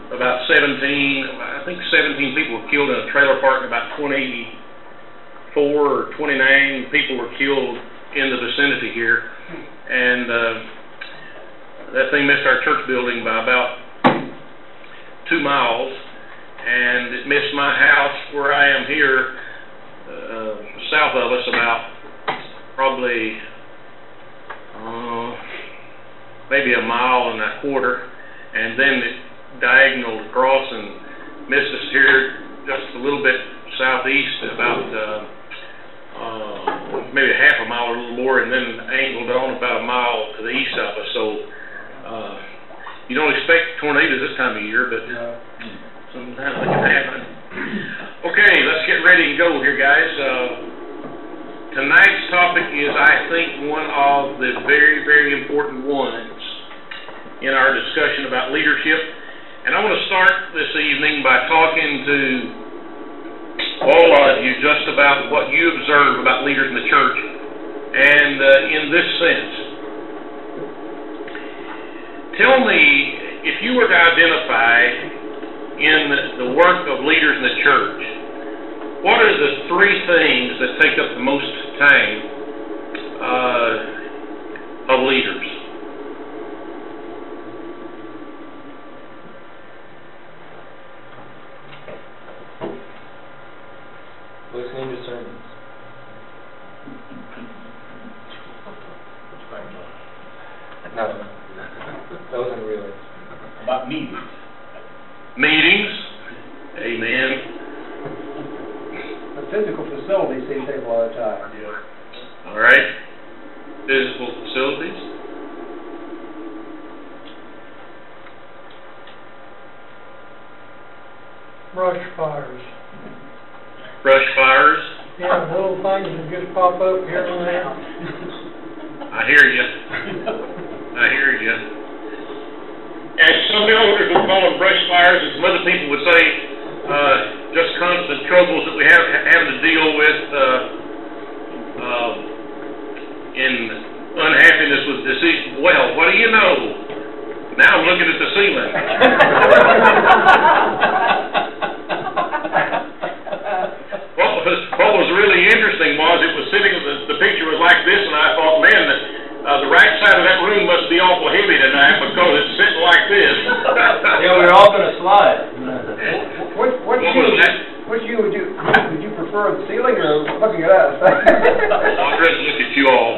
about 17 people were killed in a trailer park, and about 24 or 29 people were killed in the vicinity here. And that thing missed our church building by about 2 miles, and it missed my house where I am here, south of us, about probably maybe 1.25 miles, and then it diagonaled across and missed us here just a little bit southeast, about maybe 1/2 mile or a little more, and then angled on about 1 mile to the east of us. So you don't expect tornadoes this time of year, but sometimes they can happen. Okay, let's get ready and go here, guys. Tonight's topic is, I think, one of the very, very important ones in our discussion about leadership. And I want to start this evening by talking to all of you just about what you observe about leaders in the church. And in this sense, tell me, if you were to identify in the work of leaders in the church, what are the 3 things that take up the most time of leaders? Listening to sermons. No, that wasn't really. About meetings. Meetings. Amen. The physical facilities seem to take a lot of time. Yeah. All right. Physical facilities. Brush fires. Brush fires. Yeah, little things that just pop up here and there. I hear you. I hear you. And some elders would call them brush fires, and some other people would say just constant troubles that we have to deal with in unhappiness with disease. Well, what do you know? Now I'm looking at the ceiling. What was really interesting was it was sitting, the picture was like this, and I thought, man, the right side of that room must be awful heavy tonight because it's sitting like this. Yeah, we're all going to slide. Which you would you prefer, the ceiling or looking at us? I'll just look at you all.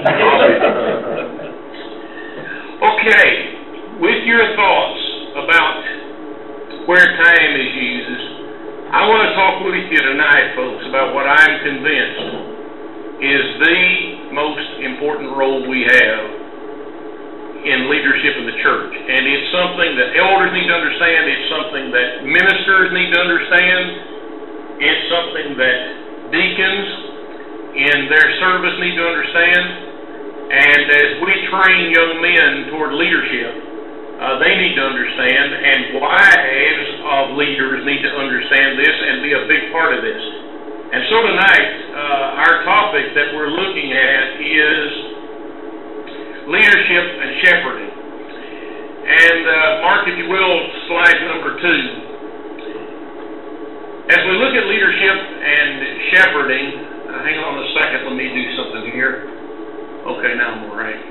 Okay, with your thoughts about where time is used, I want to talk with you tonight, folks, about what I'm convinced is the most important role we have in leadership in the church. And it's something that elders need to understand. It's something that ministers need to understand. It's something that deacons in their service need to understand. And as we train young men toward leadership, they need to understand, and wives of leaders need to understand this and be a big part of this. And so tonight, our topic that we're looking at is leadership and shepherding. And Mark, if you will, slide number 2. As we look at leadership and shepherding, hang on a second, let me do something here. Okay, now I'm all right.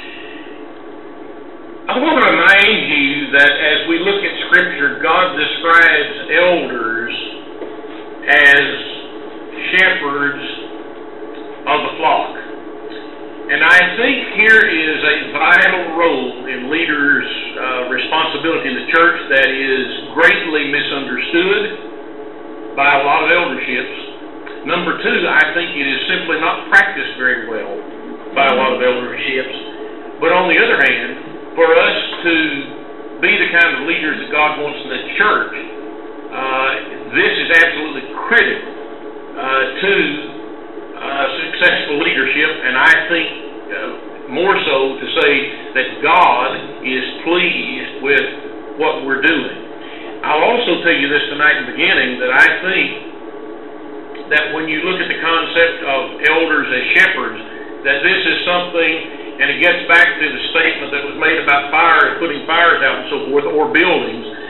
I want to remind you that as we look at Scripture, God describes elders as shepherds of the flock. And I think here is a vital role in leaders' responsibility in the church that is greatly misunderstood by a lot of elderships. Number 2, I think it is simply not practiced very well by a lot of elderships. But on the other hand, for us to be the kind of leaders that God wants in the church, this is absolutely critical to successful leadership, and I think more so to say that God is pleased with what we're doing. I'll also tell you this tonight in the beginning, that I think that when you look at the concept of elders as shepherds, that this is something, and it gets back to the statement that was made about fire, putting fires out and so forth, or buildings,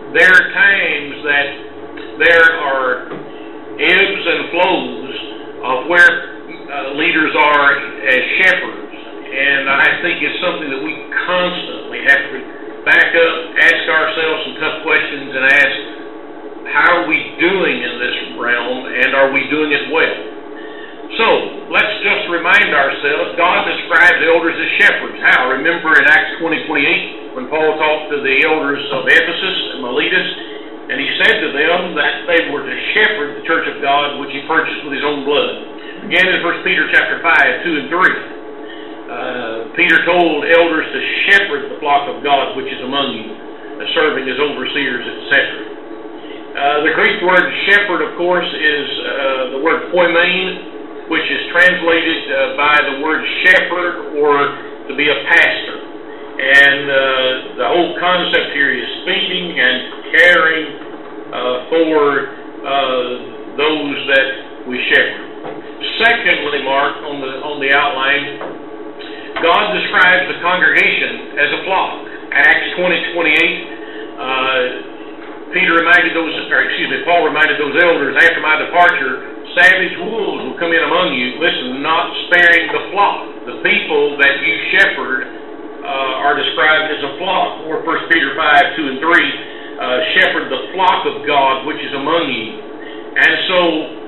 there are times that there are ebbs and flows of where leaders are as shepherds. And I think it's something that we constantly have to back up, ask ourselves some tough questions, and ask, how are we doing in this realm, and are we doing it well? So, let's just remind ourselves, God describes elders as shepherds. How? Remember in Acts 20:28, when Paul talked to the elders of Ephesus and Miletus, and he said to them that they were to shepherd the church of God, which he purchased with his own blood. Again in 1 Peter chapter 5, 2 and 3. Peter told elders to shepherd the flock of God which is among you, serving as overseers, etc. The Greek word shepherd, of course, is the word poimen, which is translated by the word shepherd or to be a pastor. And the whole concept here is feeding and caring for those that we shepherd. Secondly, Mark, on the outline, God describes the congregation as a flock. Acts 20:28, Paul reminded those elders, after my departure, savage wolves will come in among you, listen, not sparing the flock. The people that you shepherd are described as a flock. Or 1 Peter 5, 2 and 3, shepherd the flock of God which is among you. And so,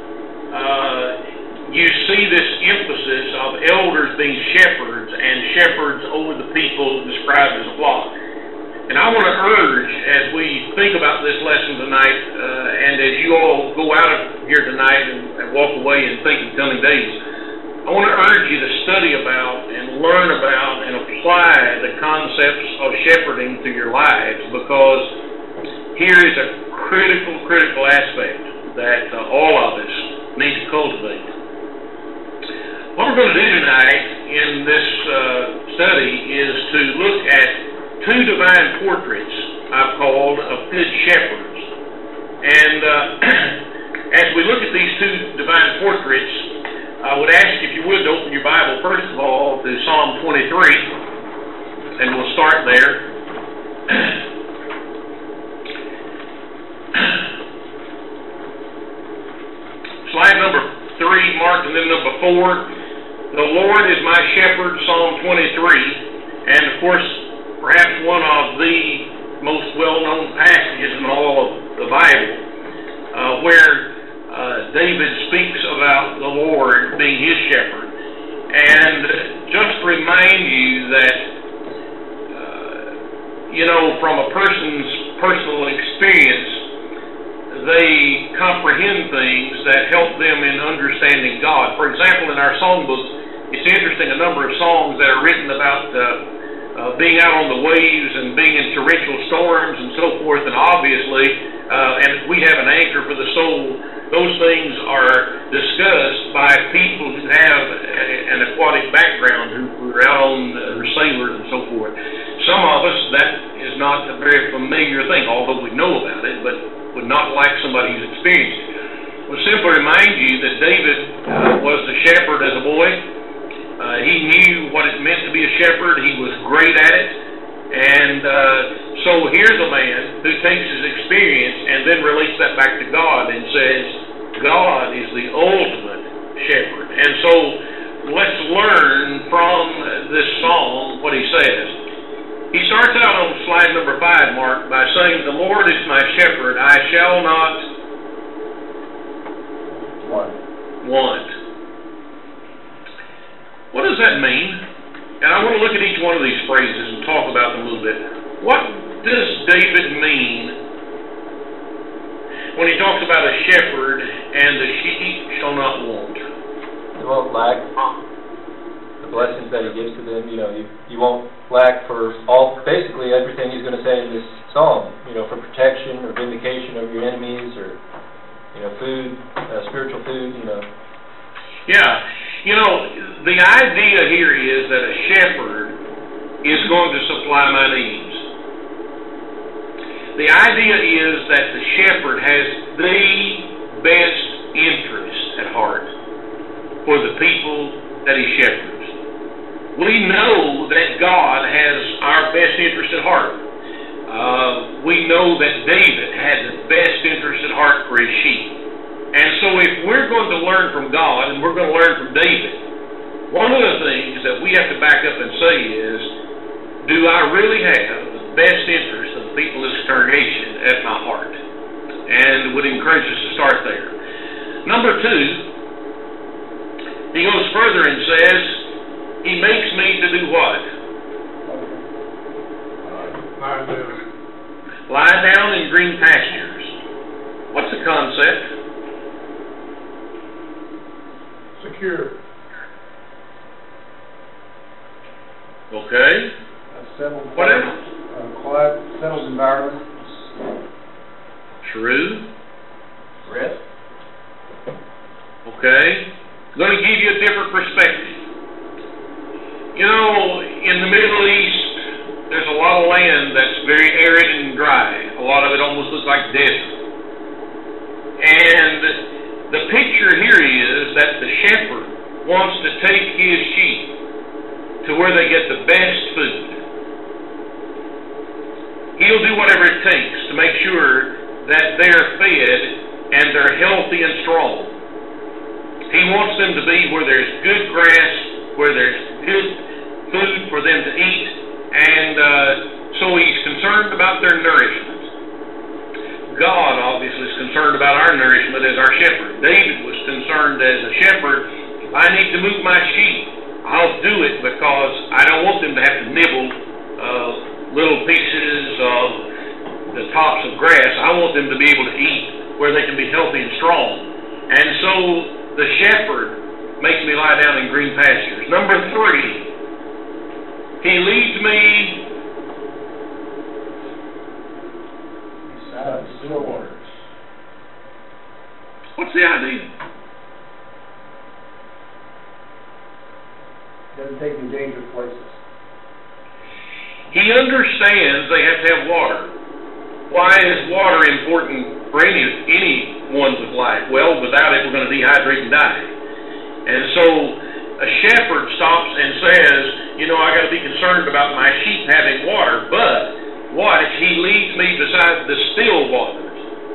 you see this emphasis of elders being shepherds and shepherds over the people described as a flock. And I want to urge, as we think about this lesson tonight, and as you all go out of here tonight and walk away and think in coming days, I want to urge you to study about and learn about and apply the concepts of shepherding to your lives, because here is a critical aspect that all of us need to cultivate. What we're going to do tonight in this study is to look at two divine portraits I've called of good shepherds. And as we look at these two divine portraits, I would ask if you would open your Bible first of all to Psalm 23, and we'll start there. Slide number 3, Mark, and then number 4. The Lord is my shepherd, Psalm 23, and of course, perhaps one of the most well-known passages in all of the Bible, where David speaks about the Lord being his shepherd. And just remind you that, from a person's personal experience, they comprehend things that help them in understanding God. For example, in our songbook, it's interesting, a number of songs that are written about being out on the waves and being in torrential storms and so forth, and obviously, and we have an anchor for the soul, those things are discussed by people who have an aquatic background, who are out on sailors and so forth. Some of us, that is not a very familiar thing, although we know about it, but would not like somebody who's experienced it. We'll simply remind you that David was the shepherd as a boy. He knew what it meant to be a shepherd. He was great at it. And so here's a man who takes his experience and then relates that back to God and says, God is the ultimate shepherd. And so let's learn from this psalm what he says. He starts out on slide number 5, Mark, by saying, the Lord is my shepherd, I shall not want. What does that mean? And I want to look at each one of these phrases and talk about them a little bit. What does David mean when he talks about a shepherd and the sheep shall not want? They won't lack the blessings that he gives to them. You won't lack for basically everything he's going to say in this psalm. For protection or vindication of your enemies, or food, spiritual food. Yeah. The idea here is that a shepherd is going to supply my needs. The idea is that the shepherd has the best interest at heart for the people that he shepherds. We know that God has our best interest at heart. we know that David had the best interest at heart for his sheep. And so if we're going to learn from God, and we're going to learn from David, one of the things that we have to back up and say is, do I really have the best interest of the people of this congregation at my heart? And would encourage us to start there. Number two, he goes further and says, he makes me to do what? Lie down in green pastures. What's the concept? Secure. Okay. Settled. What else? Quiet, settled environment. True. Rest. Okay. I'm going to give you a different perspective. You know, in the Middle East, there's a lot of land that's very arid and dry. A lot of it almost looks like desert. And the picture here is that the shepherd wants to take his sheep to where they get the best food. He'll do whatever it takes to make sure that they're fed and they're healthy and strong. He wants them to be where there's good grass, where there's good food for them to eat, and so he's concerned about their nourishment. God obviously is concerned about our nourishment as our shepherd. David was concerned as a shepherd, if I need to move my sheep, I'll do it because I don't want them to have to nibble little pieces of the tops of grass. I want them to be able to eat where they can be healthy and strong. And so the shepherd makes me lie down in green pastures. Number three, he leads me Beside still waters. What's the idea? Doesn't take you dangerous places. He understands they have to have water. Why is water important for anyone's life? Well, without it, we're going to dehydrate and die. And so a shepherd stops and says, you know, I got to be concerned about my sheep having water, but watch, he leads me beside the still waters.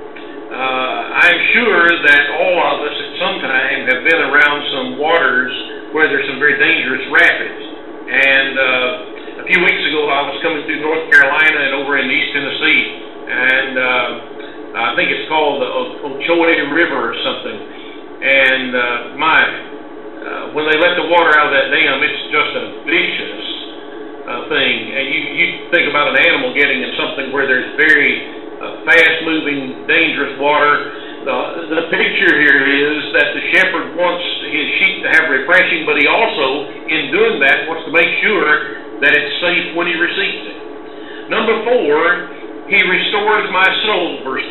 I'm sure that all of us at some time have been around some waters where there's some very dangerous rapids. And a few weeks ago, I was coming through North Carolina and over in East Tennessee, and I think it's called the Ochoa River or something. And when they let the water out of that dam, it's just a vicious thing. And you think about an animal getting in something where there's very fast-moving, dangerous water. The picture here is that the shepherd wants his sheep to have refreshing, but he also, in doing that, wants to make sure that it's safe when he receives it. Number four, he restores my soul, verse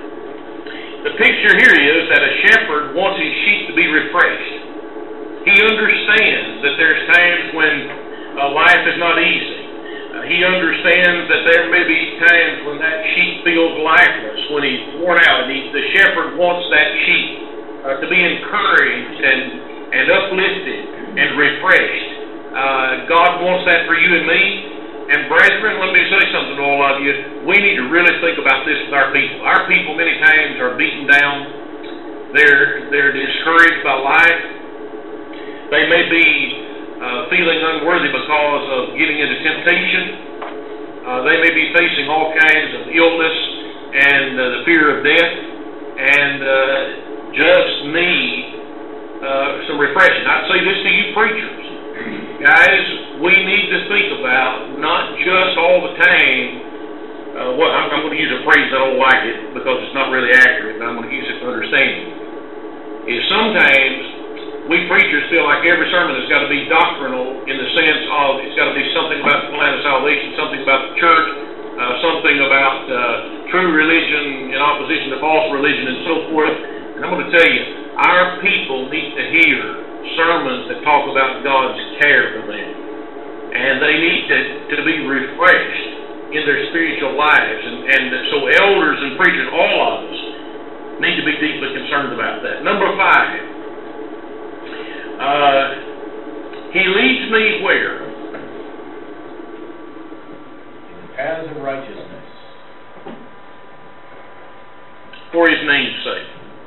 3. The picture here is that a shepherd wants his sheep to be refreshed. He understands that there's times when life is not easy. He understands that there may be times when that sheep feels lifeless, when he's worn out, and the shepherd wants that sheep to be encouraged and uplifted and refreshed. God wants that for you and me. And brethren, let me say something to all of you. We need to really think about this with our people. Our people many times are beaten down. They're discouraged by life. They may be feeling unworthy because of getting into temptation. They may be facing all kinds of illness and the fear of death, and just need some refreshing. I'd say this to you preachers. Guys, we need to think about not just all the time, I'm going to use a phrase I don't like it because it's not really accurate, but I'm going to use it for understanding. Is sometimes we preachers feel like every sermon has got to be doctrinal in the sense of it's got to be something about the plan of salvation, something about the church, something about true religion in opposition to false religion and so forth. And I'm going to tell you, our people need to hear sermons that talk about God's care for them. And they need to be refreshed in their spiritual lives. And so elders and preachers, all of us, need to be deeply concerned about that. Number 5. He leads me where? In the paths of righteousness. for His name's sake.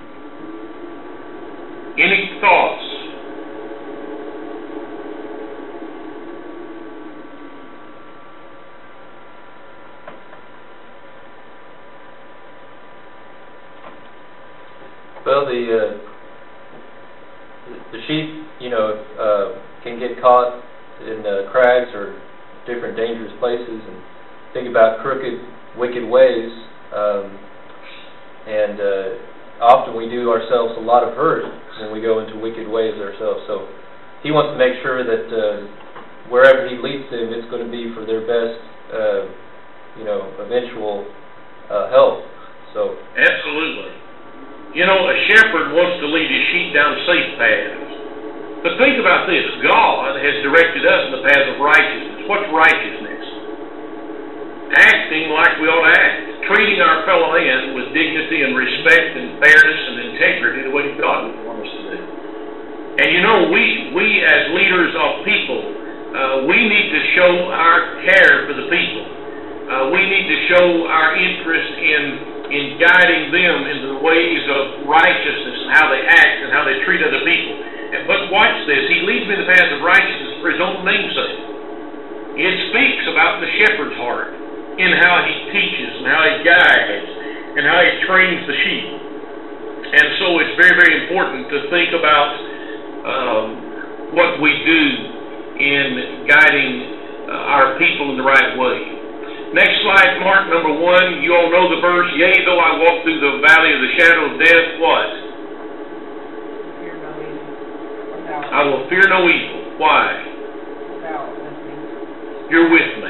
Any thoughts? Well, the sheep, can get caught in cracks or different dangerous places, and think about crooked, wicked ways, and often we do ourselves a lot of hurt when we go into wicked ways ourselves. So He wants to make sure that wherever He leads them, it's going to be for their best, eventual health. So absolutely. A shepherd wants to lead his sheep down safe paths. But think about this. God has directed us in the path of righteousness. What's righteousness? Acting like we ought to act. Treating our fellow man with dignity and respect and fairness and integrity the way God would want us to do. And we as leaders of people, we need to show our care for the people. We need to show our interest in guiding them into the ways of righteousness and how they act and how they treat other people. But watch this. He leads me in the path of righteousness for His own name's sake. It speaks about the shepherd's heart in how he teaches and how he guides and how he trains the sheep. And so it's very, very important to think about what we do in guiding our people in the right way. Next slide, Mark, number 1. You all know the verse, yea, though I walk through the valley of the shadow of death, what? Fear no evil. I will fear no evil. Why? Thou with me. You're with me.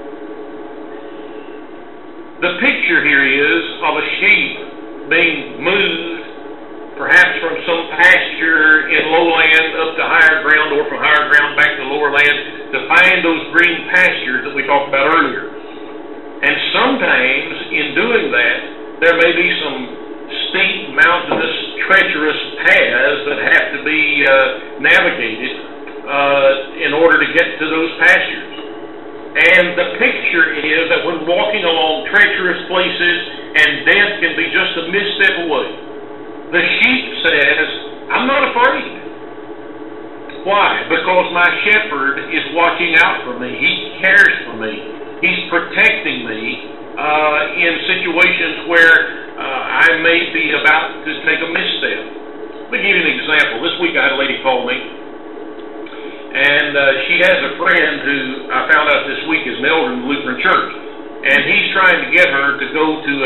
The picture here is of a sheep being moved, perhaps from some pasture in lowland up to higher ground, or from higher ground back to lower land, to find those green pastures that we talked about earlier. And sometimes, in doing that, there may be some steep, mountainous, treacherous paths that have to be navigated in order to get to those pastures. And the picture is that when walking along treacherous places, and death can be just a misstep away, the sheep says, I'm not afraid. Why? Because my shepherd is watching out for me. He cares for me. He's protecting me in situations where I may be about to take a misstep. Let me give you an example. This week I had a lady call me, and she has a friend who I found out this week is an elder in the Lutheran Church, and he's trying to get her to go to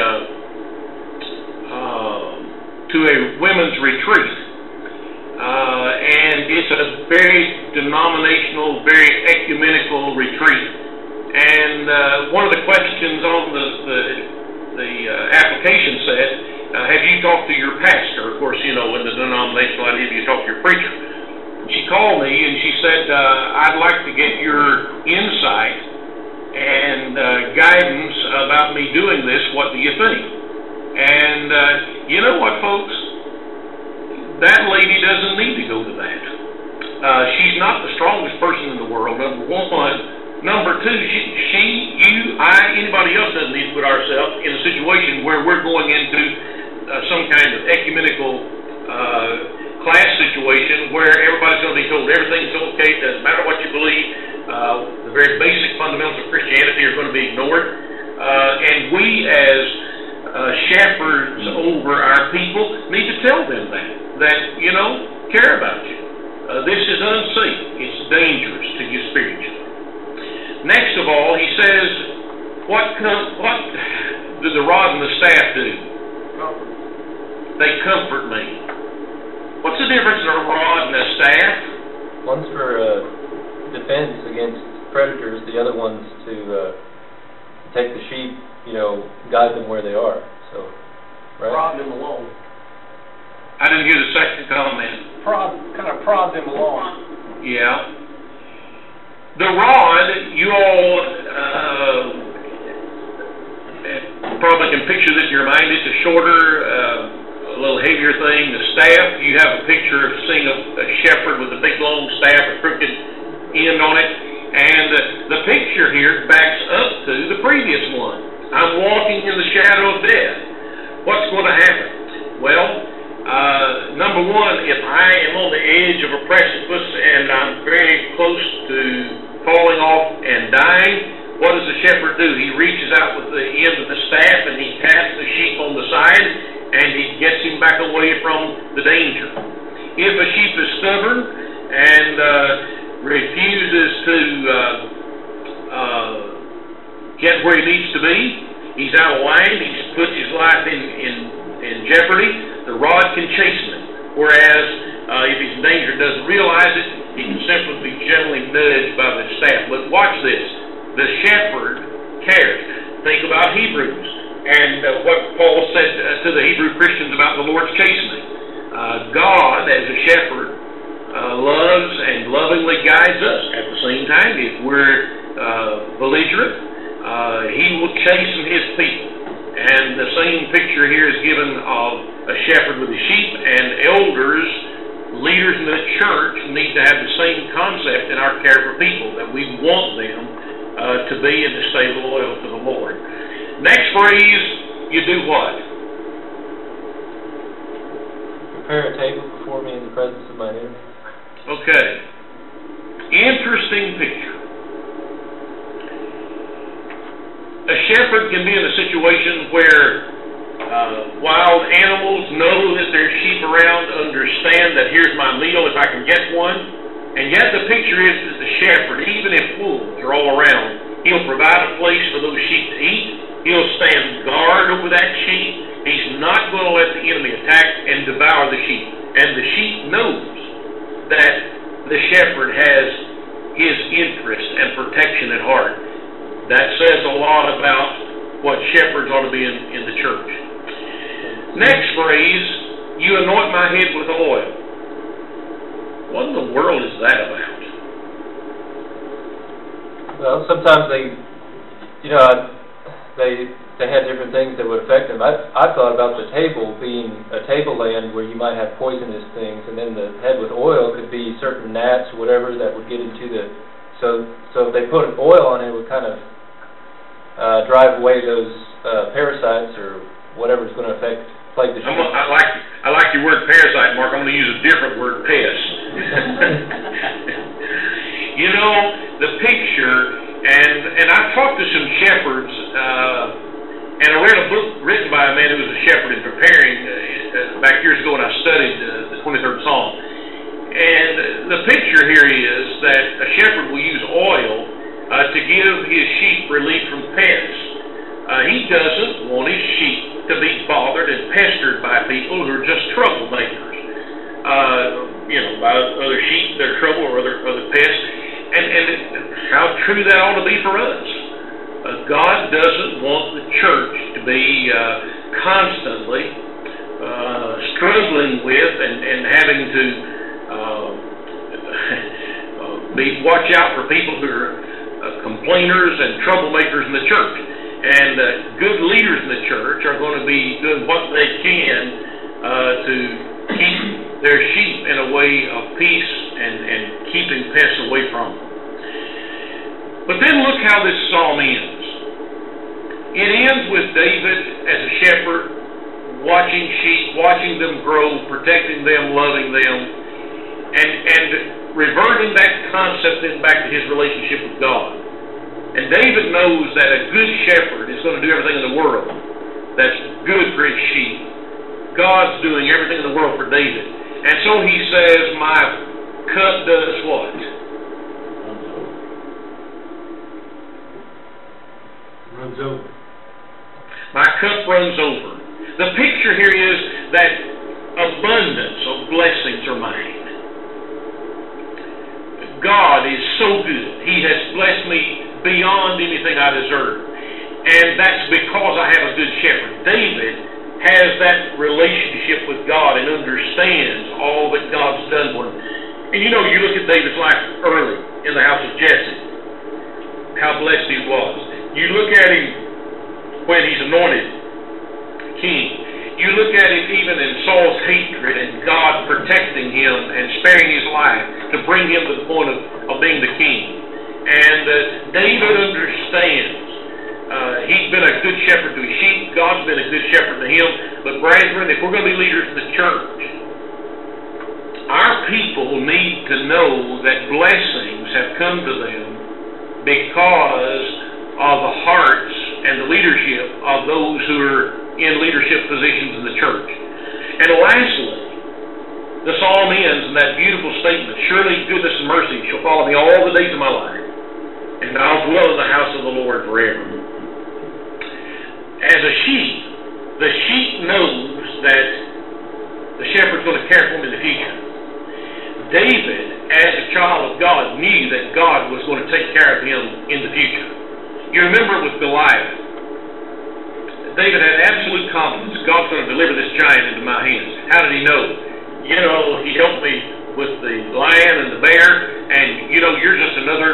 a women's retreat. And it's a very denominational, very ecumenical retreat. And one of the questions on the application said, have you talked to your pastor? Of course, in the denominational idea, you talk to your preacher. And she called me and she said, I'd like to get your insight and guidance about me doing this. What do you think? And you know what, folks? That lady doesn't need to go to that. She's not the strongest person in the world, number one. Number two, anybody else doesn't need to put ourselves in a situation where we're going into some kind of ecumenical class situation where everybody's going to be told everything's okay, it doesn't matter what you believe, the very basic fundamentals of Christianity are going to be ignored. And we as shepherds over our people need to tell them that care about you. This is unsafe. It's dangerous to you spiritually. Next of all, he says, what do the rod and the staff do? Comfort. They comfort me. What's the difference in a rod and a staff? One's for defense against predators, the other one's to take the sheep, guide them where they are. So, right? Prod them along. I didn't hear the second comment. Kind of prod them along. Yeah. The rod, you all probably can picture this in your mind. It's a shorter, a little heavier thing. The staff, you have a picture of seeing a shepherd with a big long staff, a crooked end on it. And the picture here backs up to the previous one. I'm walking in the shadow of death. What's going to happen? Well, number one, if I am on the edge of a precipice and I'm very close to falling off and dying, what does the shepherd do? He reaches out with the end of the staff and he taps the sheep on the side and he gets him back away from the danger. If a sheep is stubborn and refuses to get where he needs to be, he's out of line, he's put his life in jeopardy, the rod can chase him. Whereas if he's in danger and doesn't realize it, he can simply be gently nudged by the staff. But watch this. The shepherd cares. Think about Hebrews and what Paul said to the Hebrew Christians about the Lord's chastening. God, as a shepherd, loves and lovingly guides us. At the same time, if we're belligerent, He will chasten His people. And the same picture here is given of a shepherd with a sheep, and elders, leaders in the church, need to have the same concept in our care for people, that we want them to be and to stay loyal to the Lord. Next phrase, you do what? Prepare a table before me in the presence of my enemies. Okay. Interesting picture. A shepherd can be in a situation where wild animals know that there's sheep around, understand that here's my meal if I can get one, and yet the picture is that the shepherd, even if wolves are all around, he'll provide a place for those sheep to eat, he'll stand guard over that sheep, he's not going to let the enemy attack and devour the sheep. And the sheep knows that the shepherd has his interest and protection at heart. That says a lot about what shepherds ought to be in the church. Next phrase, you anoint my head with oil. What in the world is that about? Well, sometimes they had different things that would affect them. I thought about the table being a tableland where you might have poisonous things, and then the head with oil could be certain gnats or whatever that would get into the... So if they put oil on it, it would kind of drive away those parasites or whatever is going to plague the sheep. I like your word parasite, Mark. I'm going to use a different word, pest. You know, the picture, and I've talked to some shepherds, and I read a book written by a man who was a shepherd in preparing, back years ago when I studied the 23rd Psalm. And the picture here is that a shepherd will use oil to give his sheep relief from pests. He doesn't want his sheep to be bothered and pestered by people who are just troublemakers. By other sheep, their trouble, or other pests. And how true that ought to be for us. God doesn't want the church to be constantly struggling with and having to watch out for people who are complainers and troublemakers in the church. And good leaders in the church are going to be doing what they can to keep their sheep in a way of peace and keeping pests away from them. But then look how this psalm ends. It ends with David as a shepherd, watching sheep, watching them grow, protecting them, loving them, and reverting that concept then back to his relationship with God. And David knows that a good shepherd is going to do everything in the world that's good for his sheep. God's doing everything in the world for David. And so he says, my cup does what? Runs over. My cup runs over. The picture here is that abundance of blessings are mine. God is so good. He has blessed me beyond anything I deserve. And that's because I have a good shepherd. David has that relationship with God and understands all that God's done for him. And you look at David's life early in the house of Jesse, how blessed he was. You look at him when he's anointed king. You look at him even in Saul's hatred and God protecting him and sparing his life to bring him to the point of being the king. And David understands He's been a good shepherd to his sheep. God's been a good shepherd to him. But brethren, if we're going to be leaders in the church, our people need to know that blessings have come to them because of the hearts and the leadership of those who are in leadership positions in the church. And lastly, the psalm ends in that beautiful statement, surely goodness and mercy shall follow me all the days of my life, and I'll dwell in the house of the Lord forever. As a sheep, the sheep knows that the shepherd's going to care for him in the future. David, as a child of God, knew that God was going to take care of him in the future. You remember with Goliath, David had absolute confidence God's going to deliver this giant into my hands. How did he know? You know, he helped me with the lion and the bear, and you know, you're just another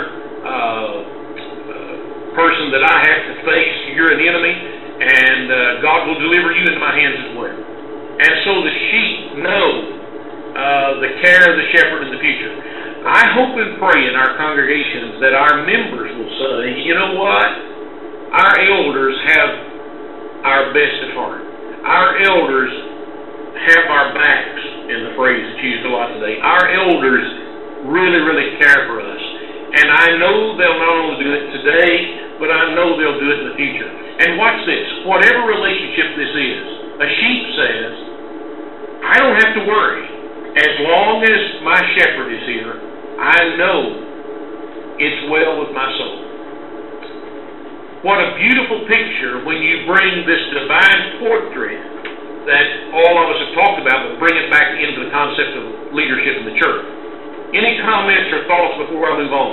person that I have to face. You're an enemy, and God will deliver you into my hands as well. And so the sheep know the care of the shepherd in the future. I hope and pray in our congregations that our members will say, you know what? Our elders have our best at heart. Our elders have our backs, in the phrase that's used a lot today. Our elders really, really care for us. And I know they'll not only do it today, but I know they'll do it in the future. And watch this. Whatever relationship this is, a sheep says, I don't have to worry. As long as my shepherd is here, I know it's well with my soul. What a beautiful picture when you bring this divine portrait that all of us have talked about, but bring it back into the concept of leadership in the church. Any comments or thoughts before I move on?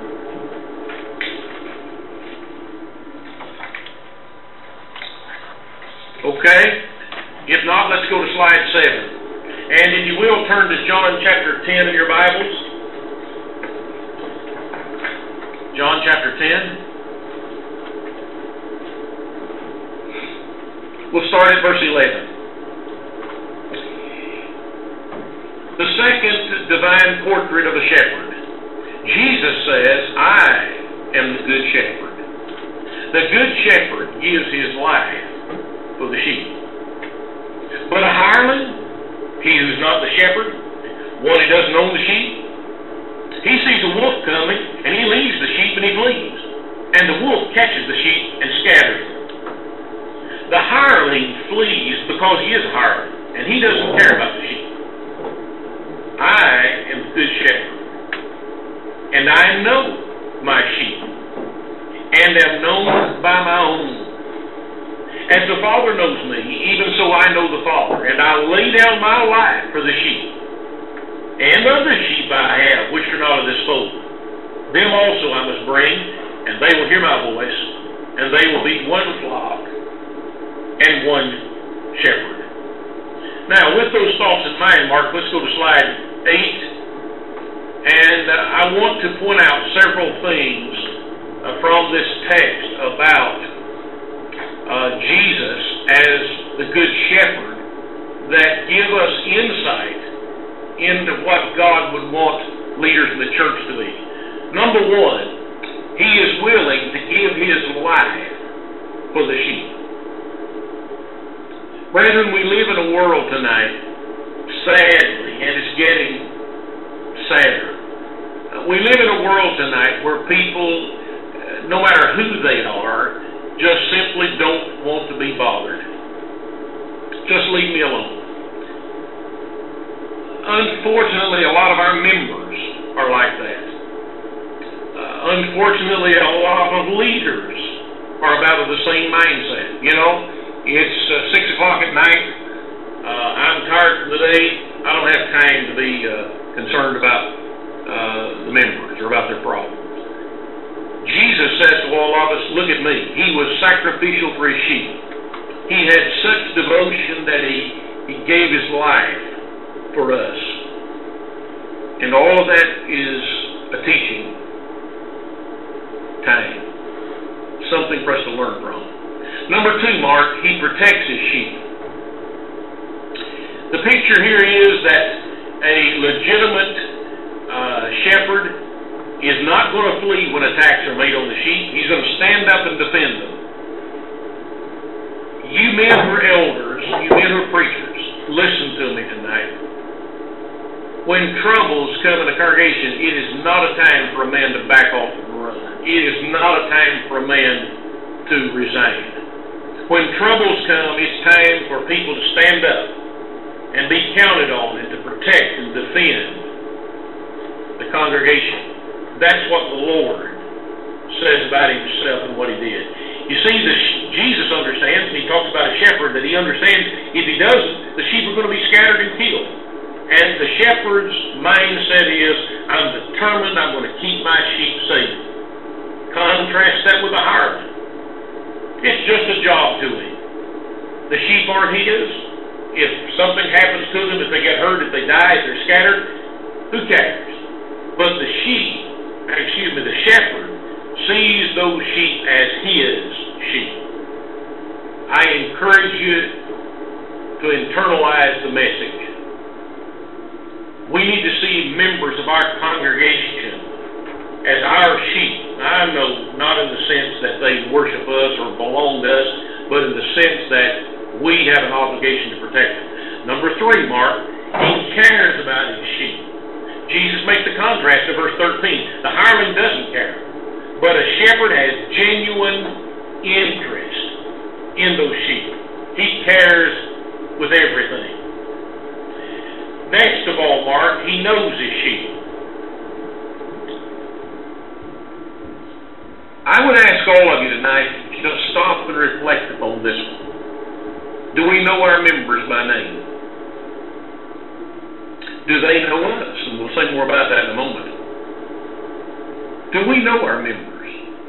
Okay. If not, let's go to slide 7. And if you will, turn to John chapter 10 in your Bibles. John chapter 10. We'll start at verse 11. The second divine portrait of a shepherd. Jesus says, I am the good shepherd. The good shepherd gives his life for the sheep. But a hireling, he who's not the shepherd, one who doesn't own the sheep, he sees a wolf coming, and he leaves the sheep and he flees. And the wolf catches the sheep and scatters them. The hireling flees because he is a hireling, and he doesn't care about the sheep. I am the good shepherd, and I know my sheep, and am known by my own. As the Father knows me, even so I know the Father, and I lay down my life for the sheep. And other sheep I have, which are not of this fold. Them also I must bring, and they will hear my voice, and they will be one flock and one shepherd. Now, with those thoughts in mind, Mark, let's go to slide 8. And I want to point out several things from this text about Jesus as the Good Shepherd that give us insight into what God would want leaders in the church to be. Number 1, He is willing to give His life for the sheep. Brethren, we live in a world tonight, sadly, and it's getting sadder. We live in a world tonight where people, no matter who they are, just simply don't want to be bothered. Just leave me alone. Unfortunately, a lot of our members are like that. Unfortunately, a lot of leaders are about the same mindset. You know, it's 6 o'clock at night. I'm tired from the day. I don't have time to be concerned about the members or about their problems. Jesus says to all of us, look at me. He was sacrificial for his sheep. He had such devotion that he gave his life for us. And all of that is a teaching time. Something for us to learn from. Number 2, Mark, he protects his sheep. The picture here is that a legitimate shepherd is not going to flee when attacks are made on the sheep. He's going to stand up and defend them. You men who are elders, you men who are preachers, listen to me tonight. When troubles come in a congregation, it is not a time for a man to back off and run. It is not a time for a man to resign. When troubles come, it's time for people to stand up and be counted on and to protect and defend the congregation. That's what the Lord says about himself and what he did. You see, Jesus understands, and he talks about a shepherd, that he understands if he doesn't, the sheep are going to be scattered and killed. And the shepherd's mindset is, I'm determined I'm going to keep my sheep safe. Contrast that with a hireman. It's just a job to him. The sheep aren't his. If something happens to them, if they get hurt, if they die, if they're scattered, who cares? But the shepherd sees those sheep as his sheep. I encourage you to internalize the message. We need to see members of our congregation as our sheep. I know, not in the sense that they worship us or belong to us, but in the sense that we have an obligation to protect them. Number 3, Mark, he cares about his sheep. Jesus makes the contrast in verse 13. The hireling doesn't care, but a shepherd has genuine interest in those sheep. He cares with everything. Next of all, Mark, he knows his sheep. I would ask all of you tonight to stop and reflect upon this one. Do we know our members by name? Do they know us? And we'll say more about that in a moment. Do we know our members?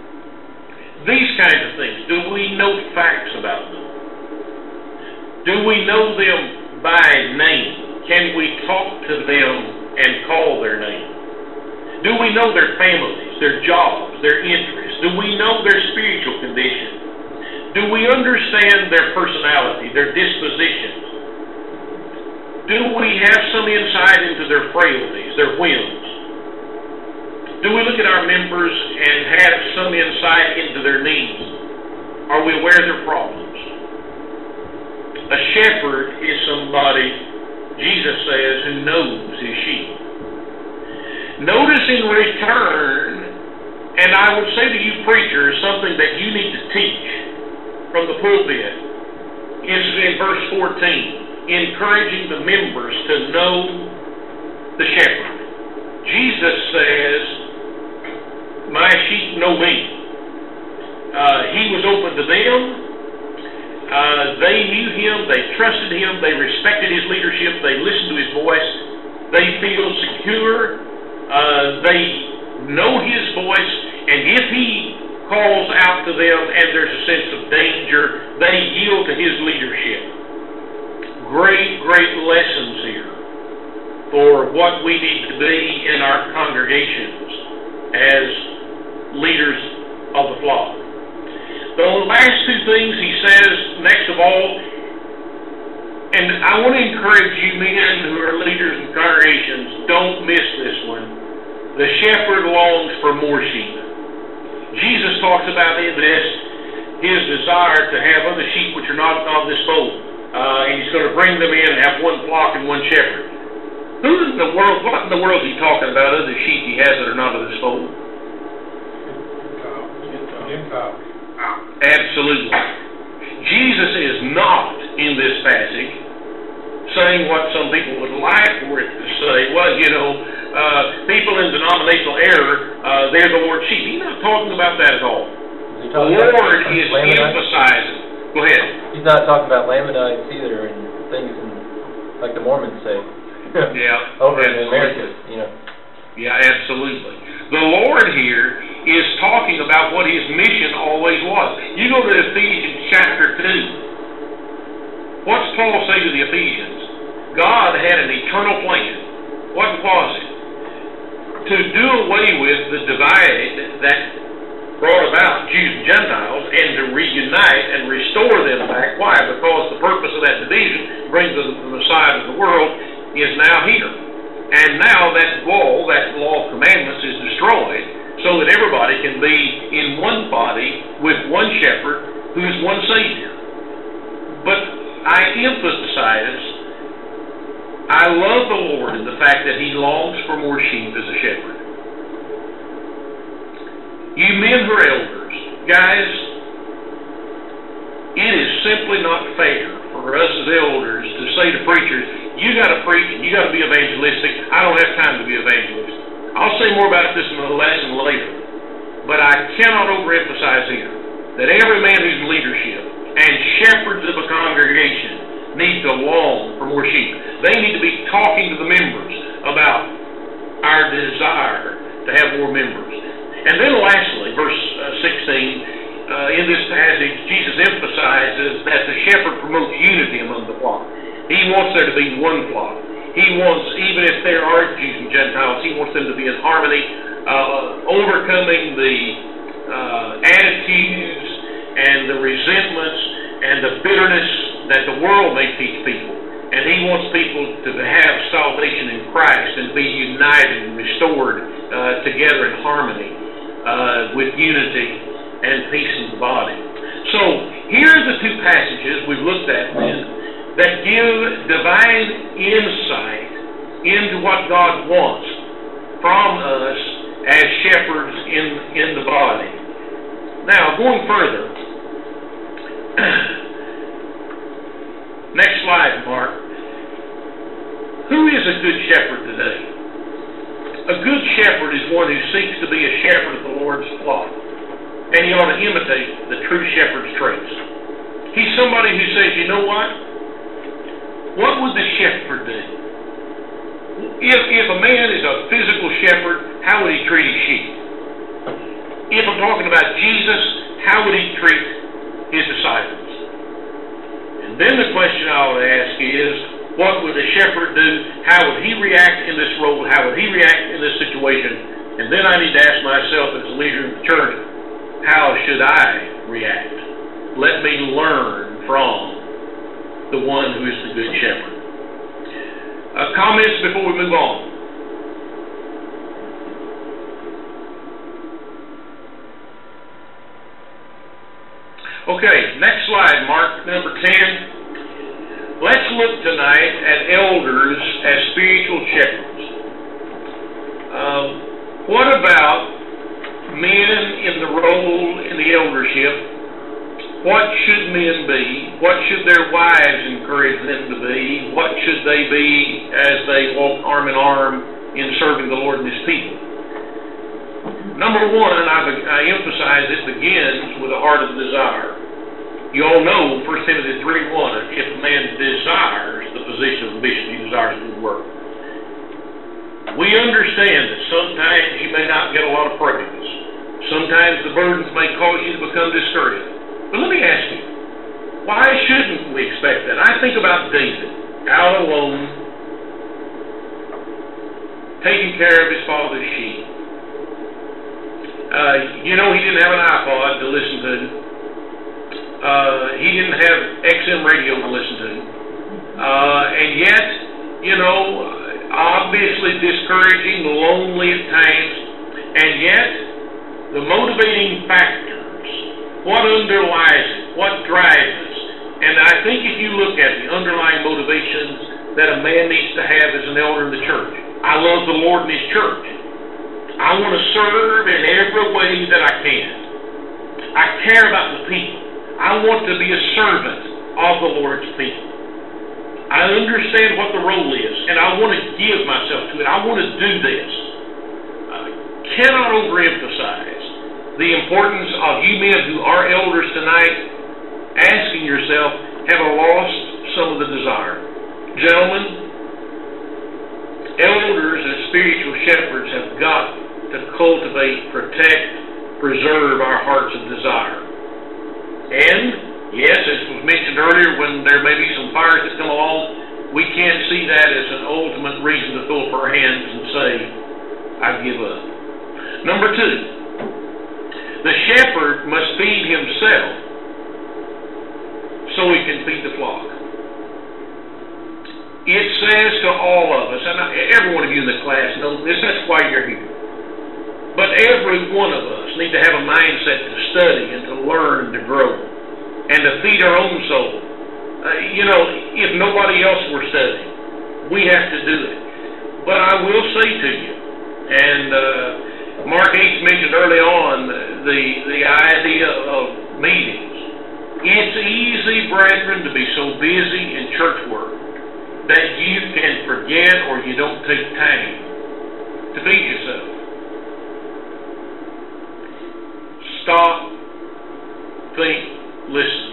These kinds of things. Do we know facts about them? Do we know them by name? Can we talk to them and call their name? Do we know their families, their jobs, their interests? Do we know their spiritual condition? Do we understand their personality, their disposition? Do we have some insight into their frailties, their whims? Do we look at our members and have some insight into their needs? Are we aware of their problems? A shepherd is somebody, Jesus says, who knows his sheep. Notice in return, and I would say to you preachers, something that you need to teach from the pulpit, is in verse 14, encouraging the members to know the shepherd. Jesus says, my sheep know me. He was open to them. They knew him. They trusted him. They respected his leadership. They listened to his voice. They feel secure. They know his voice. And if he calls out to them and there's a sense of danger, they yield to his leadership. Great, great lessons here for what we need to be in our congregations as leaders of the flock. The last 2 things he says, next of all, and I want to encourage you men who are leaders in congregations, don't miss this one. The shepherd longs for more sheep. Jesus talks about in this, his desire to have other sheep which are not of this fold. And he's going to bring them in and have one flock and one shepherd. What in the world is he talking about, other sheep he has that are not of this fold? Absolutely. Jesus is not in this passage saying what some people would like for it to say. Well, people in denominational error, they're the Lord's sheep. He's not talking about that at all. The Lord is emphasizing. Go ahead. He's not talking about Lamanites either and things like the Mormons say. Yeah. Over in America, Yeah, absolutely. The Lord here is talking about what his mission always was. You go to Ephesians chapter 2. What's Paul say to the Ephesians? God had an eternal plan. What was it? To do away with the divide that brought about Jews and Gentiles and to reunite and restore them back. Why? Because the purpose of that division, bring them to the side of the world, is now here. And now that law of commandments is destroyed so that everybody can be in one body with one shepherd who is one Savior. I emphasize, I love the Lord in the fact that He longs for more sheep as a shepherd. You men who are elders, guys, it is simply not fair for us as elders to say to preachers, you got to preach and you got to be evangelistic. I don't have time to be evangelist. I'll say more about this in a lesson later, but I cannot overemphasize here that every man who's in leadership and shepherds of a congregation need to long for more sheep. They need to be talking to the members about our desire to have more members. And then lastly, verse 16, in this passage, Jesus emphasizes that the shepherd promotes unity among the flock. He wants there to be one flock. He wants, even if there are Jews and Gentiles, He wants them to be in harmony, overcoming the attitudes and the resentments and the bitterness that the world may teach people. And He wants people to have salvation in Christ and be united and restored together in harmony with unity and peace in the body. So, here are the two passages we've looked at then that give divine insight into what God wants from us as shepherds in the body. Now, going further, next slide, Mark. Who is a good shepherd today? A good shepherd is one who seeks to be a shepherd of the Lord's flock. And he ought to imitate the true shepherd's traits. He's somebody who says, you know what? What would the shepherd do? If a man is a physical shepherd, how would he treat his sheep? If I'm talking about Jesus, how would he treat his disciples? And then the question I ought to ask is, what would a shepherd do? How would he react in this role? How would he react in this situation? And then I need to ask myself as a leader of the church, how should I react? Let me learn from the one who is the good shepherd. Comments before we move on? Okay, next slide, Mark, number 10. Let's look tonight at elders as spiritual shepherds. What about men in the role in the eldership? What should men be? What should their wives encourage them to be? What should they be as they walk arm in arm in serving the Lord and His people? Number one, I emphasize it begins with a heart of desire. You all know 1 Timothy 3:1, if a man desires the position of a bishop, he desires good work. We understand that sometimes you may not get a lot of praise. Sometimes the burdens may cause you to become discouraged. But let me ask you, why shouldn't we expect that? I think about David, out alone, taking care of his father's sheep. He didn't have an iPod to listen to. He didn't have XM radio to listen to. And yet, obviously discouraging, lonely at times, and yet the motivating factors, what underlies it, what drives us. And I think if you look at the underlying motivations that a man needs to have as an elder in the church, I love the Lord and His church. I want to serve in every way that I can. I care about the people. I want to be a servant of the Lord's people. I understand what the role is, and I want to give myself to it. I want to do this. I cannot overemphasize the importance of you men who are elders tonight asking yourself, have I lost some of the desire? Gentlemen, elders and spiritual shepherds have got to cultivate, protect, preserve our hearts of desire. And, yes, as was mentioned earlier, when there may be some fires that come along, we can't see that as an ultimate reason to throw up our hands and say, I give up. Number two, the shepherd must feed himself so he can feed the flock. It says to all of us, and every one of you in the class knows this, that's why you're here. But every one of us need to have a mindset to study and to learn, to grow, and to feed our own soul. If nobody else were studying, we have to do it. But I will say to you, and Mark H. mentioned early on the idea of meetings. It's easy, brethren, to be so busy in church work that you can forget or you don't take time to feed yourself. Stop, think, listen.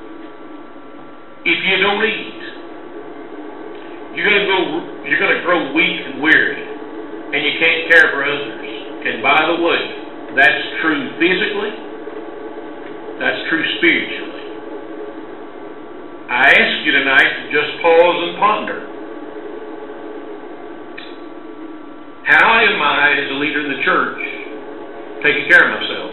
If you don't eat, you're going to grow weak and weary, and you can't care for others. And by the way, that's true physically, that's true spiritually. I ask you tonight to just pause and ponder. How am I, as a leader in the church, taking care of myself?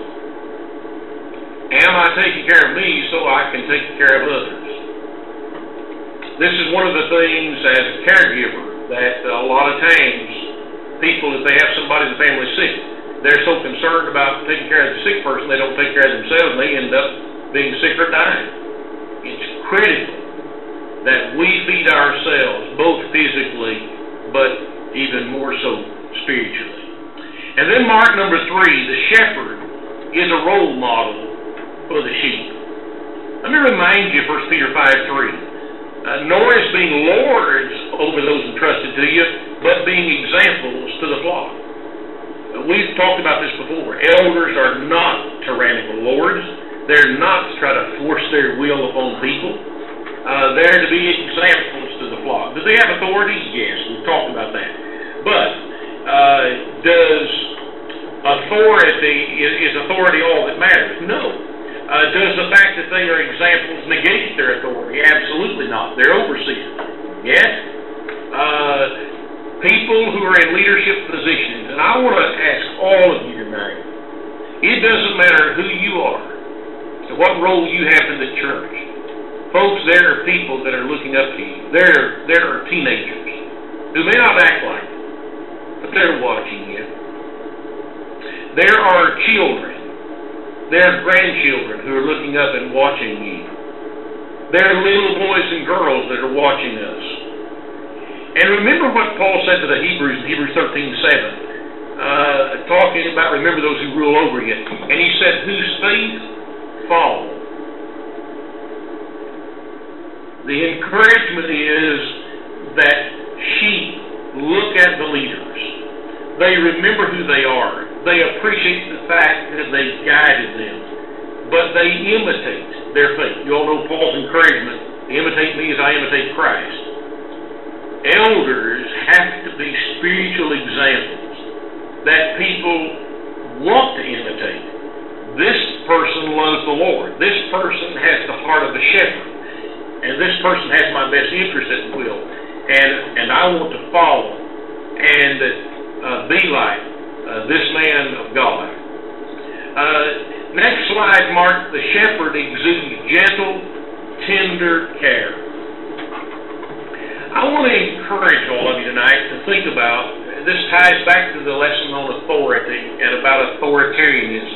Am I taking care of me so I can take care of others? This is one of the things as a caregiver that a lot of times people, if they have somebody in the family sick, they're so concerned about taking care of the sick person, they don't take care of themselves, and they end up being sick or dying. It's critical that we feed ourselves, both physically, but even more so spiritually. And then mark number 3, the shepherd is a role model for the sheep. Let me remind you, 1 Peter 5:3. Nor as being lords over those entrusted to you, but being examples to the flock. We've talked about this before. Elders are not tyrannical lords. They're not to try to force their will upon people. They're to be examples to the flock. Do they have authority? Yes, we've talked about that. But does authority, is authority all that matters? No. Does the fact that they are examples negate their authority? Absolutely not. They're overseers. Yes? People who are in leadership positions, and I want to ask all of you tonight, it doesn't matter who you are, or what role you have in the church. Folks, there are people that are looking up to you. There are teenagers who may not act like it, but they're watching you. There are children. There are grandchildren who are looking up and watching you. There are little boys and girls that are watching us. And remember what Paul said to the Hebrews in Hebrews 13:7, talking about remember those who rule over you. And he said, whose faith falls. The encouragement is that sheep look at the leaders. They remember who they are. They appreciate the fact that they guided them. But they imitate their faith. You all know Paul's encouragement, imitate me as I imitate Christ. Elders have to be spiritual examples that people want to imitate. This person loves the Lord. This person has the heart of a shepherd. And this person has my best interest at will. And I want to follow and be like this man of God. Next slide, Mark. The shepherd exudes gentle, tender care. I want to encourage all of you tonight to think about, this ties back to the lesson on authority and about authoritarianism.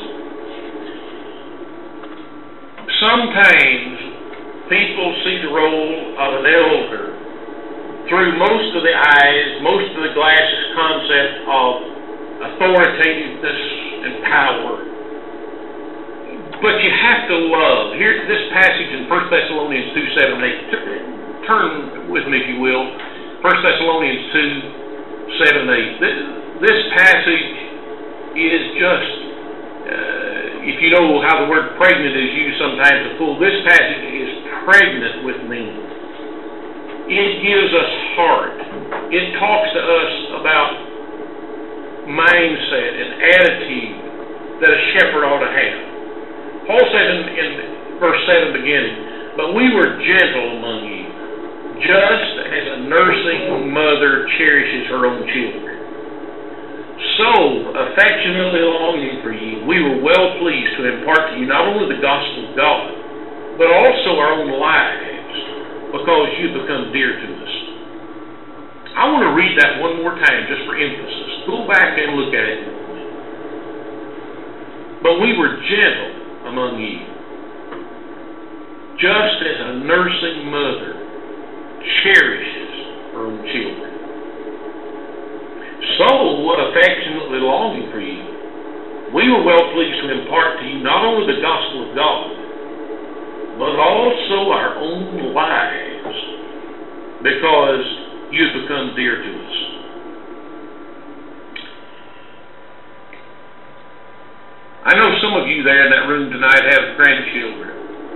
Sometimes people see the role of an elder through most of the eyes, most of the glasses concept of authoritativeness and power. But you have to love. Here's this passage in 1 Thessalonians 2:7 and 8. Turn with me, if you will. 1 Thessalonians 2:7 and 8. This passage is just, if you know how the word pregnant is used sometimes to fool, this passage is pregnant with meaning. It gives us heart. It talks to us about mindset and attitude that a shepherd ought to have. Paul said in verse 7 beginning, but we were gentle among you, just as a nursing mother cherishes her own children. So, affectionately longing for you, we were well pleased to impart to you not only the gospel of God, but also our own lives, because you become dear to us. I want to read that one more time just for emphasis. Go back and look at it. But we were gentle among you. just as a nursing mother cherishes her own children. So affectionately longing for you, we were well pleased to impart to you not only the gospel of God, but also our own lives, because you have become dear to us. I know some of you there in that room tonight have grandchildren.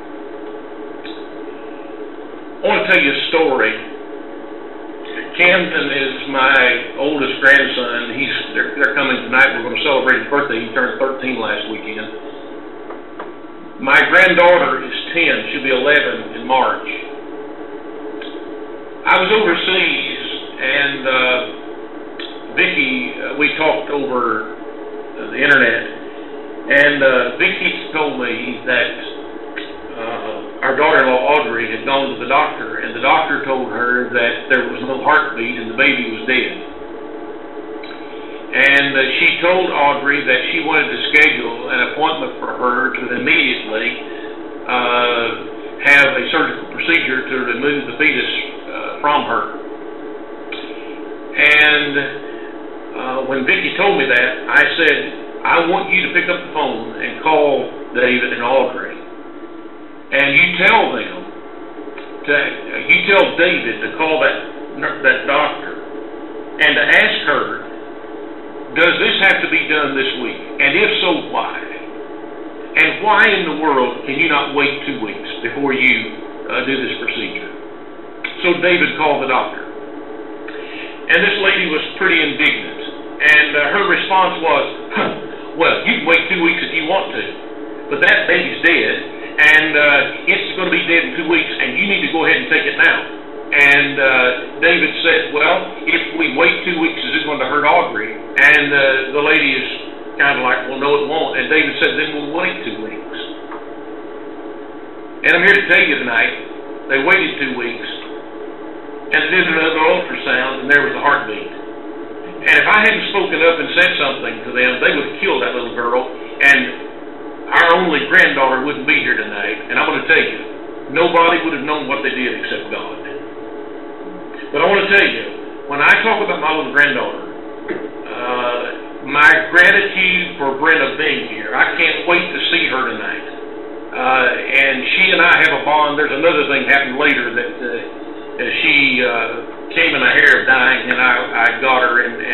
I want to tell you a story. Camden is my oldest grandson. They're coming tonight. We're going to celebrate his birthday. He turned 13 last weekend. My granddaughter is 10. She'll be 11 in March. I was overseas, and Vicki, we talked over the internet, and Vicki told me that our daughter-in-law Audrey had gone to the doctor, and the doctor told her that there was no heartbeat and the baby was dead. And she told Audrey that she wanted to schedule an appointment for her to immediately have a surgical procedure to remove the fetus from her. And when Vicki told me that, I said, I want you to pick up the phone and call David and Audrey, and you tell David to call that doctor and to ask her, does this have to be done this week? And if so, why? And why in the world can you not wait 2 weeks before you do this procedure? So David called the doctor, and this lady was pretty indignant, and her response was, well, you can wait 2 weeks if you want to, but that baby's dead, and it's going to be dead in 2 weeks, and you need to go ahead and take it now. And David said, well, if we wait 2 weeks, is it going to hurt Audrey? And the lady is kind of like, well, no, it won't. And David said, then we'll wait 2 weeks. And I'm here to tell you tonight, they waited 2 weeks, and they did another ultrasound, and there was a heartbeat. And if I hadn't spoken up and said something to them, they would have killed that little girl, and our only granddaughter wouldn't be here tonight. And I'm going to tell you, nobody would have known what they did except God. But I want to tell you, when I talk about my little granddaughter, my gratitude for Brenda being here, I can't wait to see her tonight. And she and I have a bond. There's another thing happened later that she came in a hair of dying, and I got her and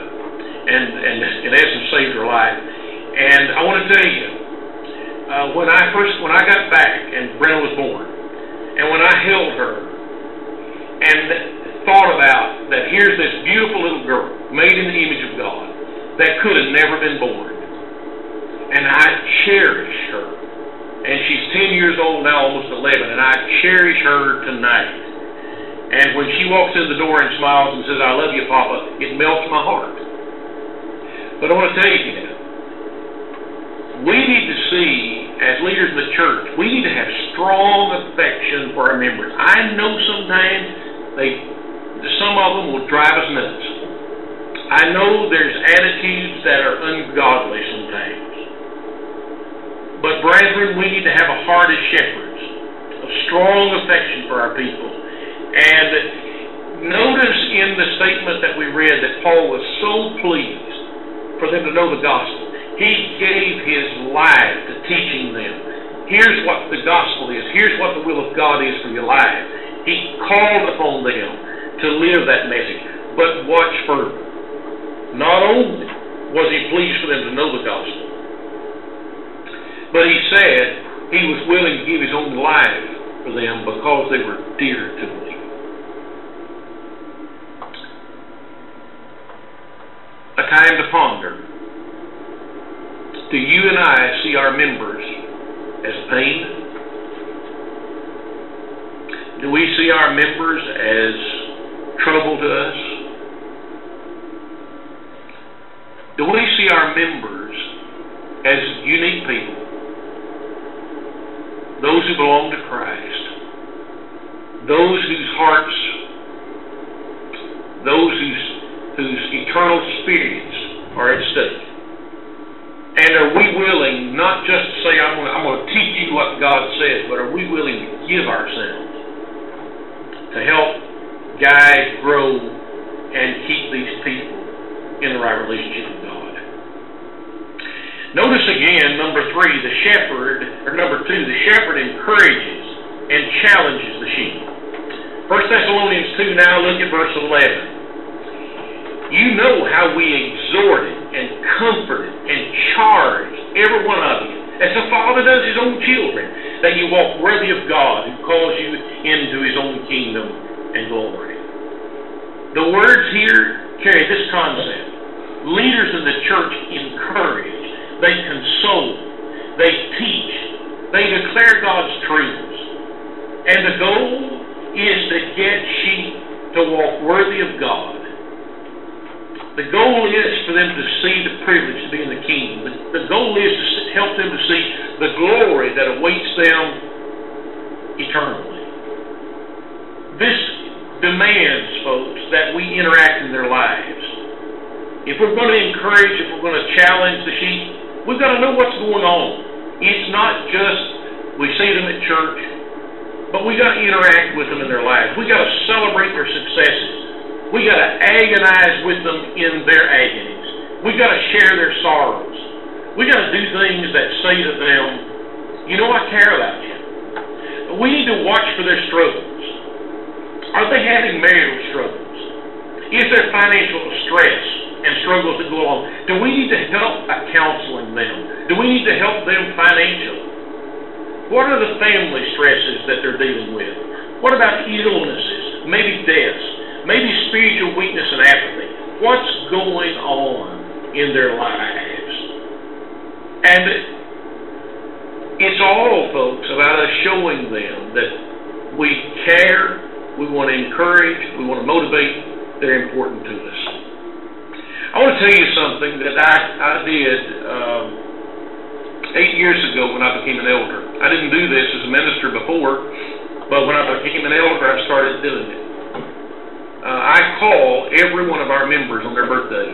in essence saved her life. And I want to tell you, when I got back and Brenda was born, and when I held her and thought about that, here's this beautiful little girl made in the image of God that could have never been born, and I cherish her. And she's 10 years old now, almost 11, and I cherish her tonight. And when she walks in the door and smiles and says, I love you, Papa, it melts my heart. But I want to tell you, we need to see, as leaders of the church, we need to have strong affection for our members. I know sometimes some of them will drive us nuts. I know there's attitudes that are ungodly sometimes. But brethren, we need to have a heart as shepherds, of strong affection for our people. And notice in the statement that we read that Paul was so pleased for them to know the gospel. He gave his life to teaching them. Here's what the gospel is. Here's what the will of God is for your life. He called upon them to live that message. But watch further. Not only was he pleased for them to know the gospel, but he said he was willing to give his own life for them because they were dear to him. A time to ponder. Do you and I see our members as pain? Do we see our members as trouble to us? Do we see our members as unique people? Those who belong to Christ. Those whose hearts, those whose eternal spirits are at stake. And are we willing not just to say, I'm going to teach you what God says, but are we willing to give ourselves to help guide, grow, and keep these people in the right relationship with God. Notice again, number 2, the shepherd encourages and challenges the sheep. 1 Thessalonians 2, now look at verse 11. You know how we exhorted and comforted and charged every one of you, as a father does his own children, that you walk worthy of God, who calls you into his own kingdom and glory. The words here carry this concept. Leaders in the church encourage, they console, they teach, they declare God's truths. And the goal is to get sheep to walk worthy of God. The goal is for them to see the privilege to be in the kingdom. The goal is to help them to see the glory that awaits them eternally. This demands, folks, that we interact in their lives. If we're going to encourage, if we're going to challenge the sheep, we've got to know what's going on. It's not just we see them at church, but we got to interact with them in their lives. We got to celebrate their successes. We got to agonize with them in their agonies. We got to share their sorrows. We got to do things that say to them, you know, I care about you. We need to watch for their struggles. Are they having marital struggles? Is there financial stress and struggles that go on? Do we need to help by counseling them? Do we need to help them financially? What are the family stresses that they're dealing with? What about illnesses, maybe deaths, maybe spiritual weakness and apathy? What's going on in their lives? And it's all, folks, about us showing them that we care, we want to encourage, we want to motivate, they're important to us. I want to tell you something that I did 8 years ago when I became an elder. I didn't do this as a minister before, but when I became an elder, I started doing it. I call every one of our members on their birthday.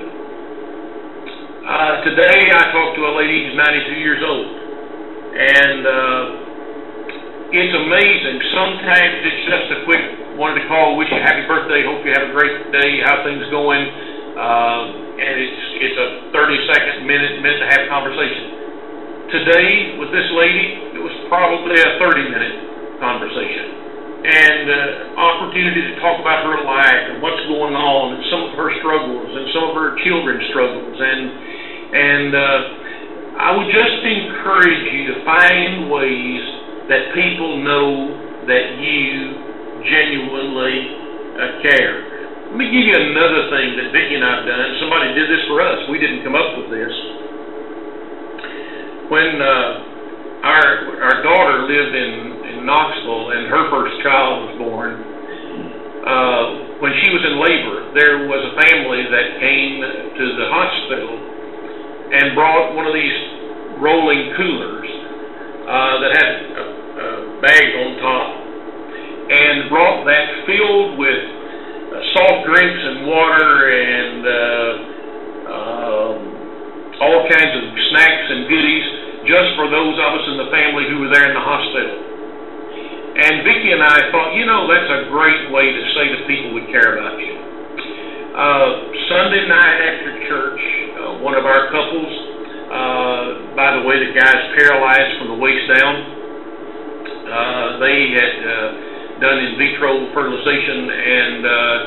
Today I talked to a lady who's 92 years old. And it's amazing. Sometimes it's just a quick, wanted to call, wish you a happy birthday, hope you have a great day, how things going. And it's a 30-second, minute and a half conversation. Today, with this lady, it was probably a 30-minute conversation. And opportunity to talk about her life and what's going on and some of her struggles and some of her children's struggles. And I would just encourage you to find ways that people know that you genuinely care. Let me give you another thing that Vicki and I have done. Somebody did this for us. We didn't come up with this. When our daughter lived in Knoxville and her first child was born, when she was in labor, there was a family that came to the hospital and brought one of these rolling coolers that had a bag on top, and brought that filled with soft drinks and water and all kinds of snacks and goodies just for those of us in the family who were there in the hospital. And Vicki and I thought, you know, that's a great way to say to people we care about you. Sunday night after church, one of our couples, by the way, the guy's paralyzed from the waist down. They had done in vitro fertilization, and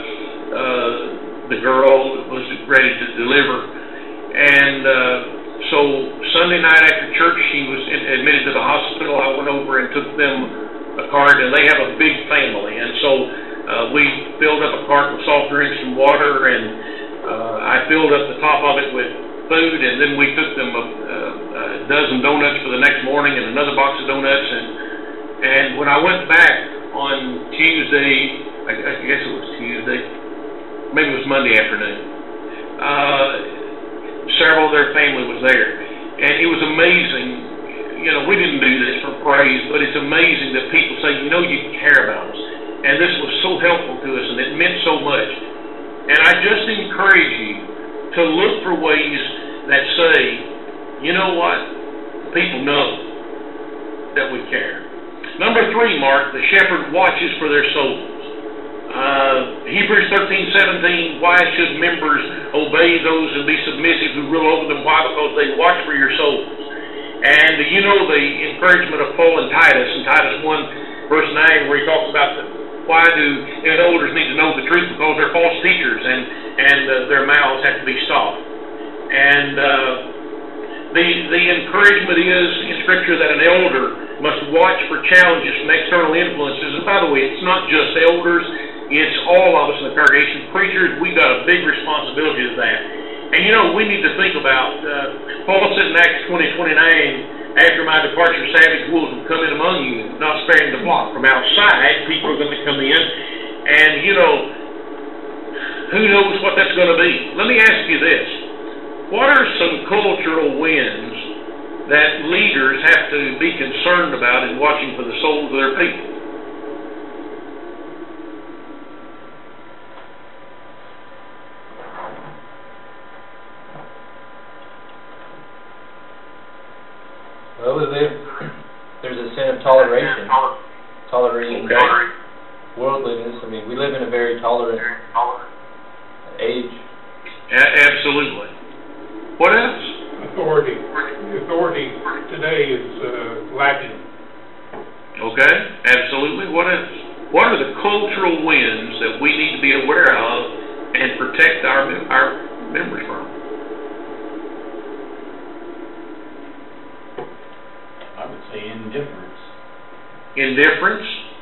the girl was ready to deliver. And so Sunday night after church, she was admitted to the hospital. I went over and took them a cart, and they have a big family. And so we filled up a cart with soft drinks and water, and I filled up the top of it with food, and then we took them a dozen donuts for the next morning and another box of donuts. And when I went back on Tuesday, I guess it was Tuesday, maybe it was Monday afternoon, several of their family was there. And it was amazing. You know, we didn't do this for praise, but it's amazing that people say, you know, you care about us. And this was so helpful to us, and it meant so much. And I just encourage you to look for ways that say, you know what? People know that we care. Number 3, Mark, the shepherd watches for their souls. Hebrews 13:17, why should members obey those and be submissive who rule over them? Why? Because they watch for your souls. And you know the encouragement of Paul and Titus in Titus 1 verse 9 where he talks about why do elders need to know the truth? Because they're false teachers and their mouths have to be stopped. And the encouragement is in Scripture that an elder must watch for challenges from external influences. And by the way, it's not just elders, it's all of us in the congregation. Preachers, we've got a big responsibility to that. And you know, we need to think about, Paul said in Acts 20:29, after my departure, savage wolves will come in among you, not sparing the flock. From outside, people are going to come in, and you know, who knows what that's going to be. Let me ask you this. What are some cultural winds that leaders have to be concerned about in watching for the souls of their people? Well, there's a sin of toleration, tolerating worldliness. I mean, we live in a very tolerant age. Absolutely. What else? Authority. The authority today is lacking. Okay, absolutely. What else? What are the cultural winds that we need to be aware of and protect our members from? I would say indifference. Indifference?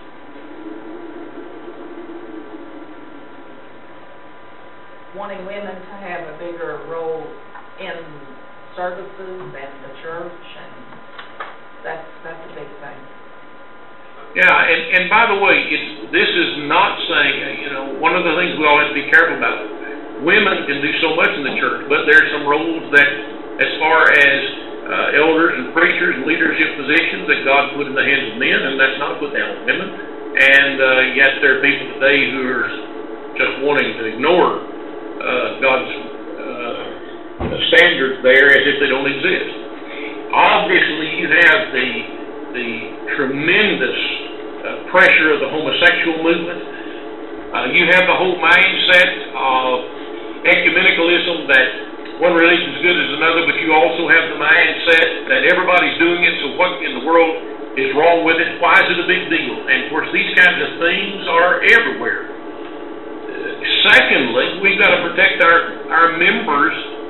Wanting women to have a bigger role in services and the church, and that's a big thing. Yeah, and by the way, this is not saying, you know, one of the things we all have to be careful about. Women can do so much in the church, but there's some roles that, as far as elders and preachers and leadership positions, that God put in the hands of men, and that's not put down on women. And yet there are people today who are just wanting to ignore God's standards there as if they don't exist. Obviously, you have the tremendous pressure of the homosexual movement. You have the whole mindset of ecumenicalism that one religion is good as another, but you also have the mindset that everybody's doing it, so what in the world is wrong with it? Why is it a big deal? And of course, these kinds of things are everywhere. Secondly, we've got to protect our members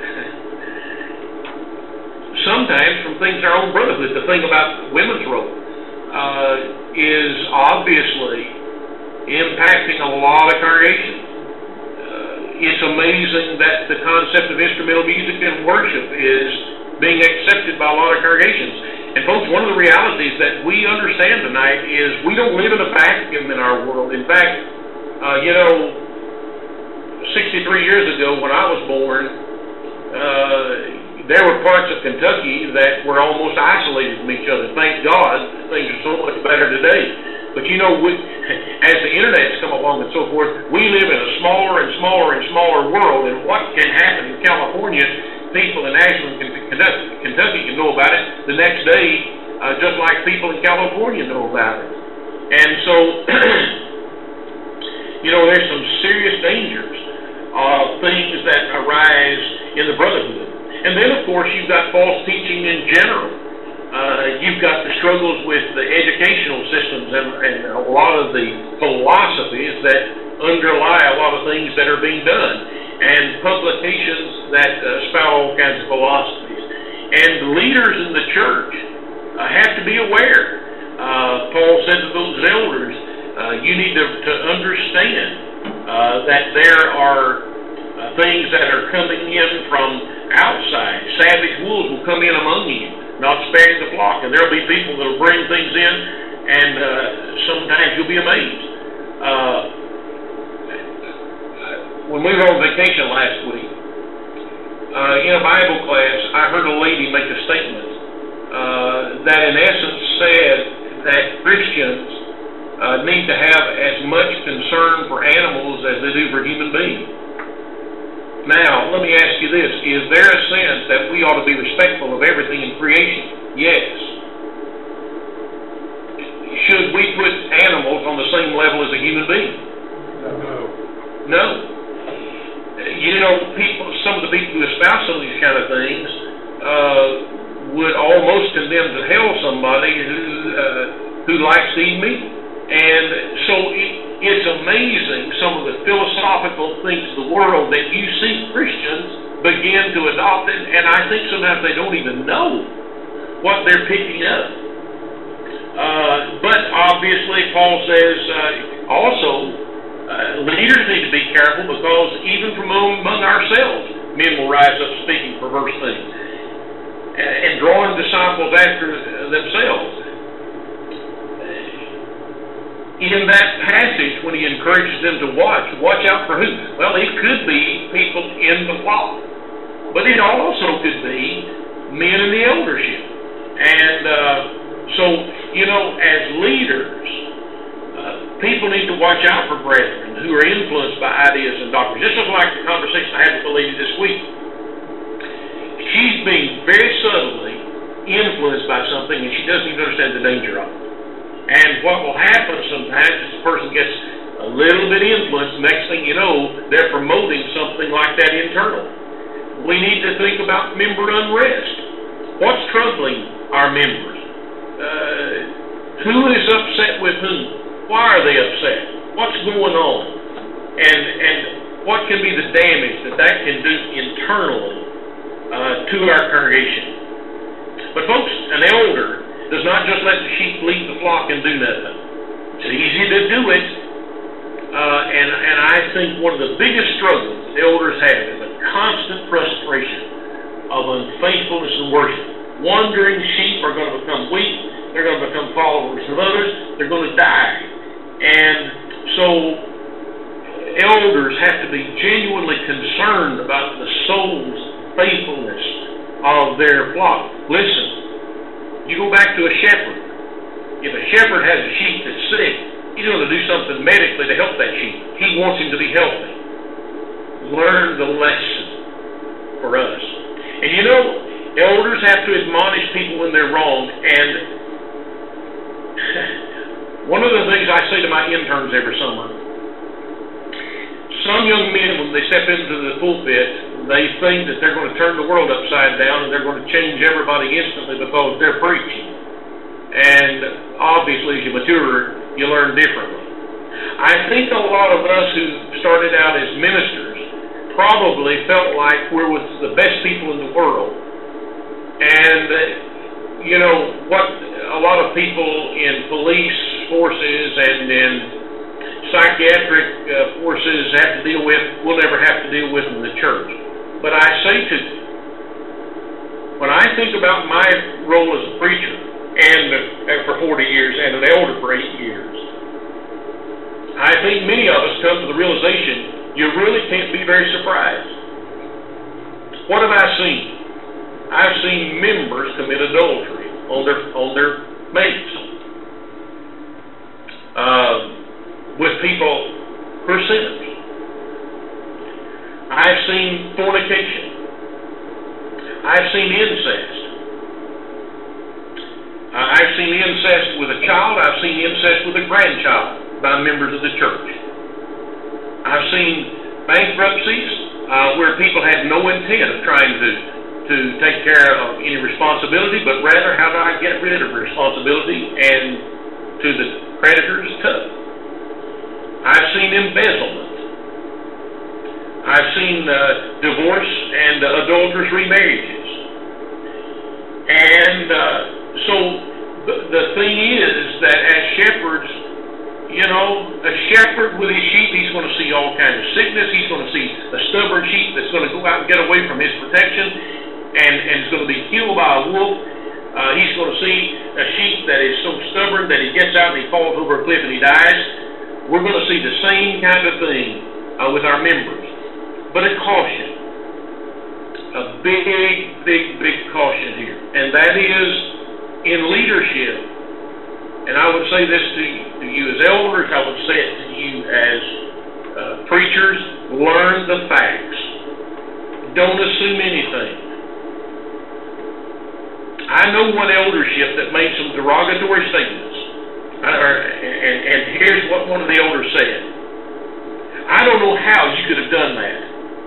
sometimes from things in our own brotherhood. The thing about women's role is obviously impacting a lot of congregations. It's amazing that the concept of instrumental music and worship is being accepted by a lot of congregations. And folks, one of the realities that we understand tonight is we don't live in a vacuum in our world. In fact, 63 years ago when I was born, there were parts of Kentucky that were almost isolated from each other. Thank God, things are so much better today. But you know, as the internet's come along and so forth, we live in a smaller and smaller and smaller world, and what can happen in California, people in Ashland, Kentucky can know about it the next day, just like people in California know about it. And so, you know, there's some serious dangers of things that arise in the brotherhood. And then, of course, you've got false teaching in general. You've got the struggles with the educational systems and a lot of the philosophies that underlie a lot of things that are being done, and publications that spout all kinds of philosophies. And leaders in the church have to be aware. Paul said to those elders, you need to understand that there are things that are coming in from outside. Savage wolves will come in among you, not sparing the flock. And there'll be people that'll bring things in, and sometimes you'll be amazed. When we were on vacation last week, in a Bible class, I heard a lady make a statement that in essence said that Christians need to have as much concern for animals as they do for human beings. Now, let me ask you this. Is there a sense that we ought to be respectful of everything in creation? Yes. should we put animals on the same level as a human being? No. No. You know, people, some of the people who espouse some of these kind of things would almost condemn to hell somebody who likes to eat meat. And so it's amazing some of the philosophical things of the world that you see Christians begin to adopt, and I think sometimes they don't even know what they're picking up. But obviously, Paul says also, leaders need to be careful, because even from among ourselves, men will rise up speaking perverse things and drawing disciples after themselves. In that passage, when he encourages them to watch out for who? Well, it could be people in the flock, but it also could be men in the eldership. And so, you know, as leaders, people need to watch out for brethren who are influenced by ideas and doctrines. Just like the conversation I had with a lady this week. She's being very subtly influenced by something, and she doesn't even understand the danger of it. And what will happen sometimes is the person gets a little bit influenced, next thing you know, they're promoting something like that internally. We need to think about member unrest. What's troubling our members? Who is upset with whom? Why are they upset? What's going on? And what can be the damage that can do internally to our congregation? But folks, an elder does not just let the sheep lead the flock and do nothing. It's easy to do it, and I think one of the biggest struggles elders have is a constant frustration of unfaithfulness in worship. Wandering sheep are going to become weak, they're going to become followers of others, they're going to die. And so elders have to be genuinely concerned about the soul's faithfulness of their flock. Listen, you go back to a shepherd. If a shepherd has a sheep that's sick, he's going to do something medically to help that sheep. He wants him to be healthy. Learn the lesson for us. And you know, elders have to admonish people when they're wrong. And one of the things I say to my interns every summer, some young men, when they step into the pulpit, they think that they're going to turn the world upside down and they're going to change everybody instantly because they're preaching. And obviously, as you mature, you learn differently. I think a lot of us who started out as ministers probably felt like we're with the best people in the world. And, you know, what a lot of people in police forces and in psychiatric forces have to deal with, we'll never have to deal with in the church. But I say to you, when I think about my role as a preacher, and for 40 years, and an elder for 8 years, I think many of us come to the realization you really can't be very surprised. What have I seen? I've seen members commit adultery on their mates with people who are sinners. I've seen fornication. I've seen incest. I've seen incest with a child. I've seen incest with a grandchild by members of the church. I've seen bankruptcies where people had no intent of trying to take care of any responsibility, but rather how do I get rid of responsibility and to the creditor's tub. I've seen embezzlement. I've seen divorce and adulterous remarriages. And so the thing is that as shepherds, you know, a shepherd with his sheep, he's going to see all kinds of sickness. He's going to see a stubborn sheep that's going to go out and get away from his protection and is going to be killed by a wolf. He's going to see a sheep that is so stubborn that he gets out and he falls over a cliff and he dies. We're going to see the same kind of thing with our members. But a caution. A big caution here. And that is in leadership. And I would say this to you as elders, I would say it to you as preachers, learn the facts. Don't assume anything. I know one eldership that made some derogatory statements And here's what one of the elders said. I don't know how you could have done that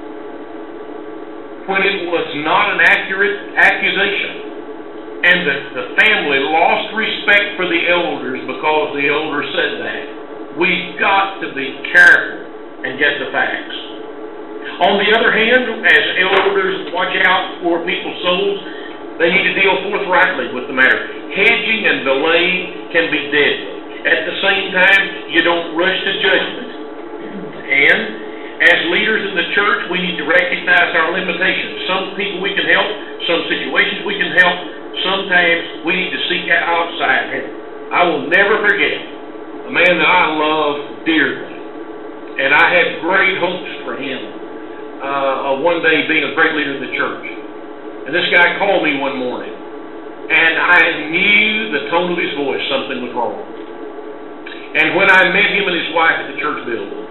when it was not an accurate accusation. And the family lost respect for the elders because the elders said that. We've got to be careful and get the facts. On the other hand, as elders watch out for people's souls, they need to deal forthrightly with the matter. Hedging and delaying can be deadly. At the same time, you don't rush to judgment. And as leaders in the church, we need to recognize our limitations. Some people we can help, some situations we can help. Sometimes we need to seek out outside help. I will never forget a man that I love dearly, and I had great hopes for him one day being a great leader in the church. And this guy called me one morning, and I knew the tone of his voice something was wrong. And when I met him and his wife at the church building,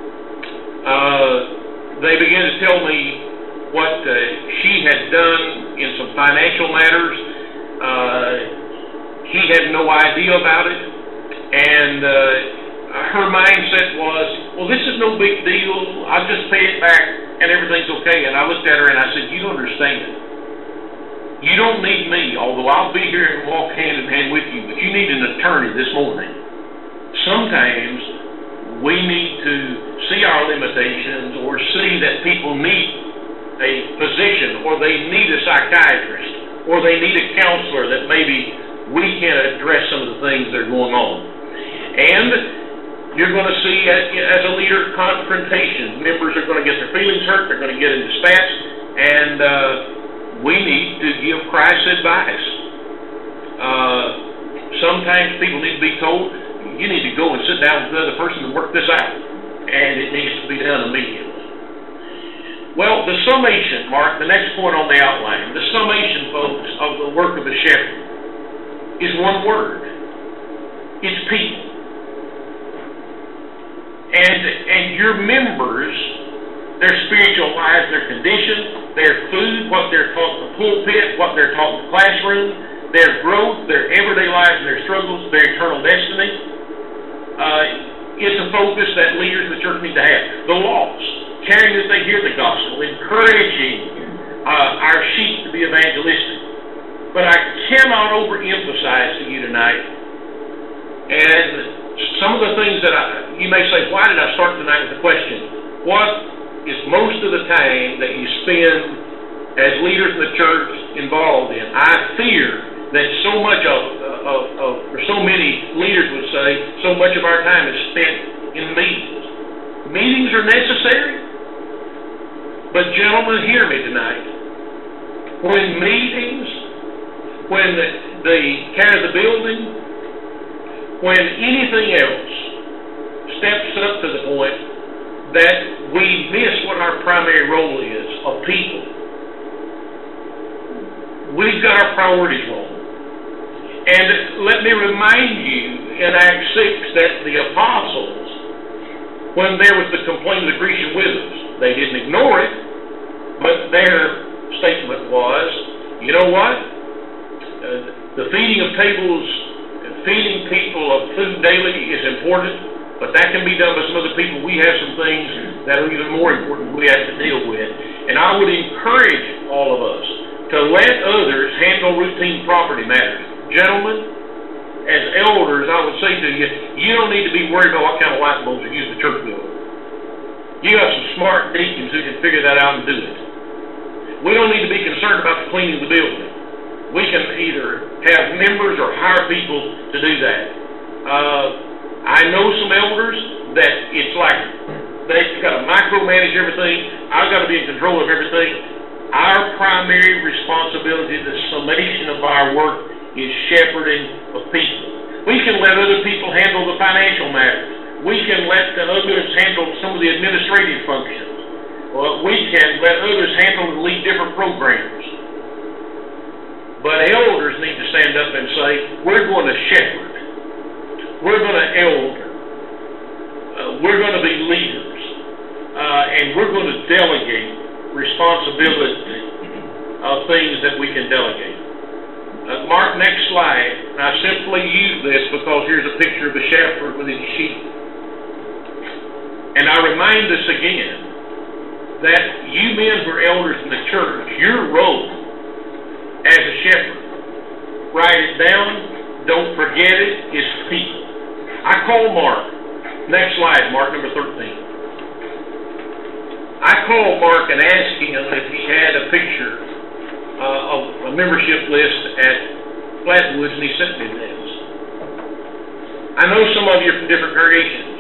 they began to tell me what she had done in some financial matters. He had no idea about it, and her mindset was, well, this is no big deal. I'll just pay it back, and everything's okay. And I looked at her and I said, you don't understand. You don't need me, although I'll be here and walk hand in hand with you, but you need an attorney this morning. Sometimes we need to see our limitations or see that people need a physician, or they need a psychiatrist, or they need a counselor that maybe we can address some of the things that are going on. And you're going to see, as a leader, confrontation. Members are going to get their feelings hurt, they're going to get into spats, and we need to give Christ's advice. Sometimes people need to be told, you need to go and sit down with the other person and work this out, and it needs to be done immediately. Well, the summation, Mark, the next point on the outline, the summation, folks, of the work of a shepherd is one word. It's people. And your members, their spiritual lives, their condition, their food, what they're taught in the pulpit, what they're taught in the classroom, their growth, their everyday lives and their struggles, their eternal destiny, it's a focus that leaders in the church need to have. The lost, caring that they hear the gospel, encouraging our sheep to be evangelistic. But I cannot overemphasize to you tonight, and some of the things that you may say, why did I start tonight with the question? What is most of the time that you spend as leaders in the church involved in? I fear that so much or so many leaders would say, so much of our time is spent in meetings. Meetings are necessary, but gentlemen, hear me tonight. When meetings, when the care of the building, when anything else steps up to the point that we miss what our primary role is of people, we've got our priorities wrong. And let me remind you in Acts 6 that the apostles, when there was the complaint of the Grecian widows, they didn't ignore it, but their statement was, you know what? The feeding of tables and feeding people of food daily is important, but that can be done by some other people. We have some things that are even more important we have to deal with. And I would encourage all of us to let others handle routine property matters. Gentlemen, as elders, I would say to you, you don't need to be worried about what kind of light bulbs you use in the church building. You got some smart deacons who can figure that out and do it. We don't need to be concerned about the cleaning of the building. We can either have members or hire people to do that. I know some elders that it's like they've got to micromanage everything. I've got to be in control of everything. Our primary responsibility, the summation of our work, is shepherding of people. We can let other people handle the financial matters. We can let others handle some of the administrative functions. We can let others handle and lead different programs. But elders need to stand up and say, we're going to shepherd. We're going to elder. We're going to be leaders. And we're going to delegate responsibility of things that we can delegate. Mark, next slide. And I simply use this because here's a picture of a shepherd with his sheep. And I remind us again that you men who are elders in the church, your role as a shepherd, write it down, don't forget it, is people. I call Mark. Next slide, Mark number 13. I called Mark and asked him if he had a picture of a membership list at Flatwoods, and he sent me this. I know some of you are from different congregations,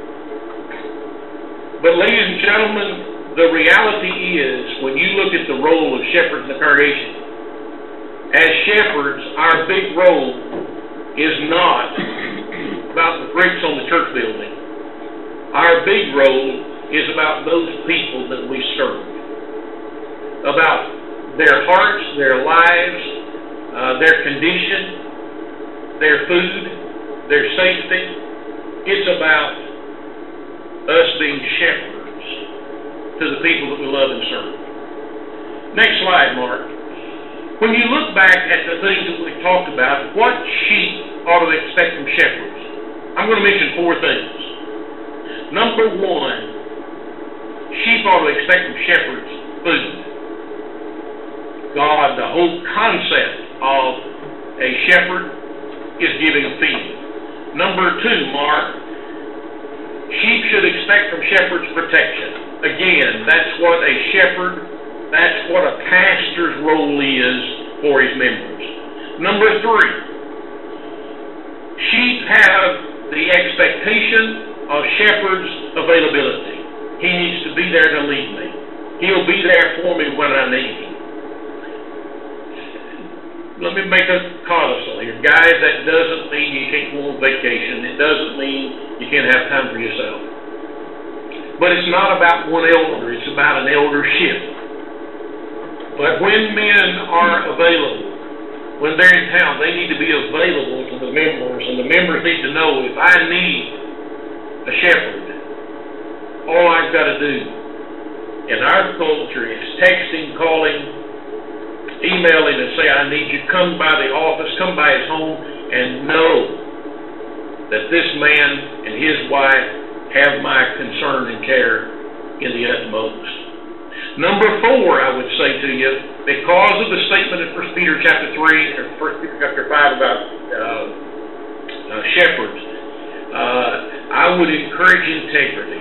but ladies and gentlemen, the reality is, when you look at the role of shepherds in the congregation, as shepherds, our big role is not about the bricks on the church building. Our big role is about those people that we serve, about their hearts, their lives, their condition, their food, their safety. It's about us being shepherds to the people that we love and serve. Next slide, Mark. When you look back at the things that we've talked about, what sheep ought to expect from shepherds? I'm going to mention 4 things. Number 1, sheep ought to expect from shepherds food. God, the whole concept of a shepherd is giving a feed. Number 2, Mark, sheep should expect from shepherds protection. Again, that's what a shepherd, that's what a pastor's role is for his members. Number 3, sheep have the expectation of shepherd's availability. He needs to be there to lead me. He'll be there for me when I need him. Let me make a codicil here. Guys, that doesn't mean you can't go on vacation. It doesn't mean you can't have time for yourself. But it's not about one elder. It's about an eldership. But when men are available, when they're in town, they need to be available to the members, and the members need to know, if I need a shepherd, all I've got to do in our culture is texting, calling, emailing, and say, I need you. Come by the office, come by his home, and know that this man and his wife have my concern and care in the utmost. Number 4, I would say to you, because of the statement in 1 Peter chapter 3 or 1 Peter chapter 5 about shepherds, I would encourage integrity.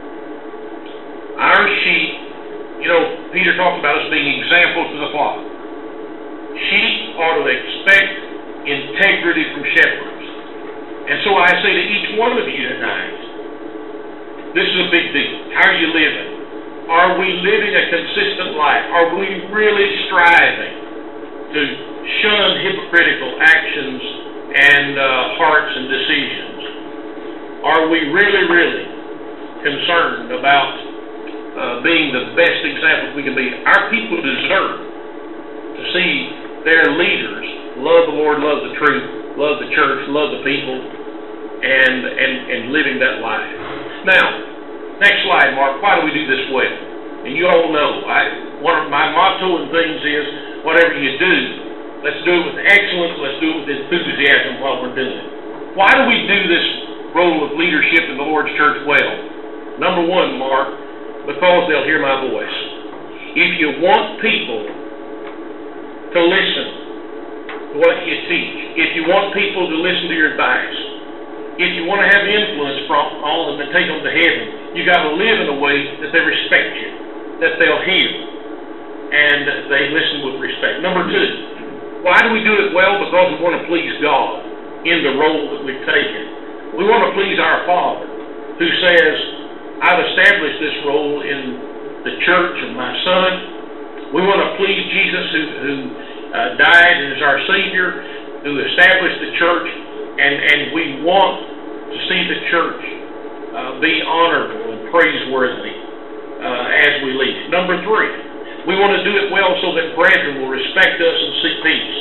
Our sheep, Peter talked about us being examples to the flock. Sheep ought to expect integrity from shepherds. And so I say to each one of you tonight, this is a big deal. How are you living? Are we living a consistent life? Are we really striving to shun hypocritical actions and hearts and decisions? Are we really, really concerned about being the best examples we can be? Our people deserve to see their leaders love the Lord, love the truth, love the church, love the people, and living that life. Now, next slide, Mark. Why do we do this well? And you all know, one of my motto and things is, whatever you do, let's do it with excellence, let's do it with enthusiasm while we're doing it. Why do we do this role of leadership in the Lord's church well? Number 1, Mark, because they'll hear my voice. If you want people to listen to what you teach, if you want people to listen to your advice, if you want to have influence on them and take them to heaven, you got to live in a way that they respect you, that they'll hear, and they listen with respect. Number 2, why do we do it well? Because we want to please God in the role that we've taken. We want to please our Father, who says, I've established this role in the church of my Son. We want to please Jesus, who died and is our Savior, who established the church, and we want to see the church be honorable and praiseworthy as we lead. Number 3, we want to do it well so that brethren will respect us and seek peace.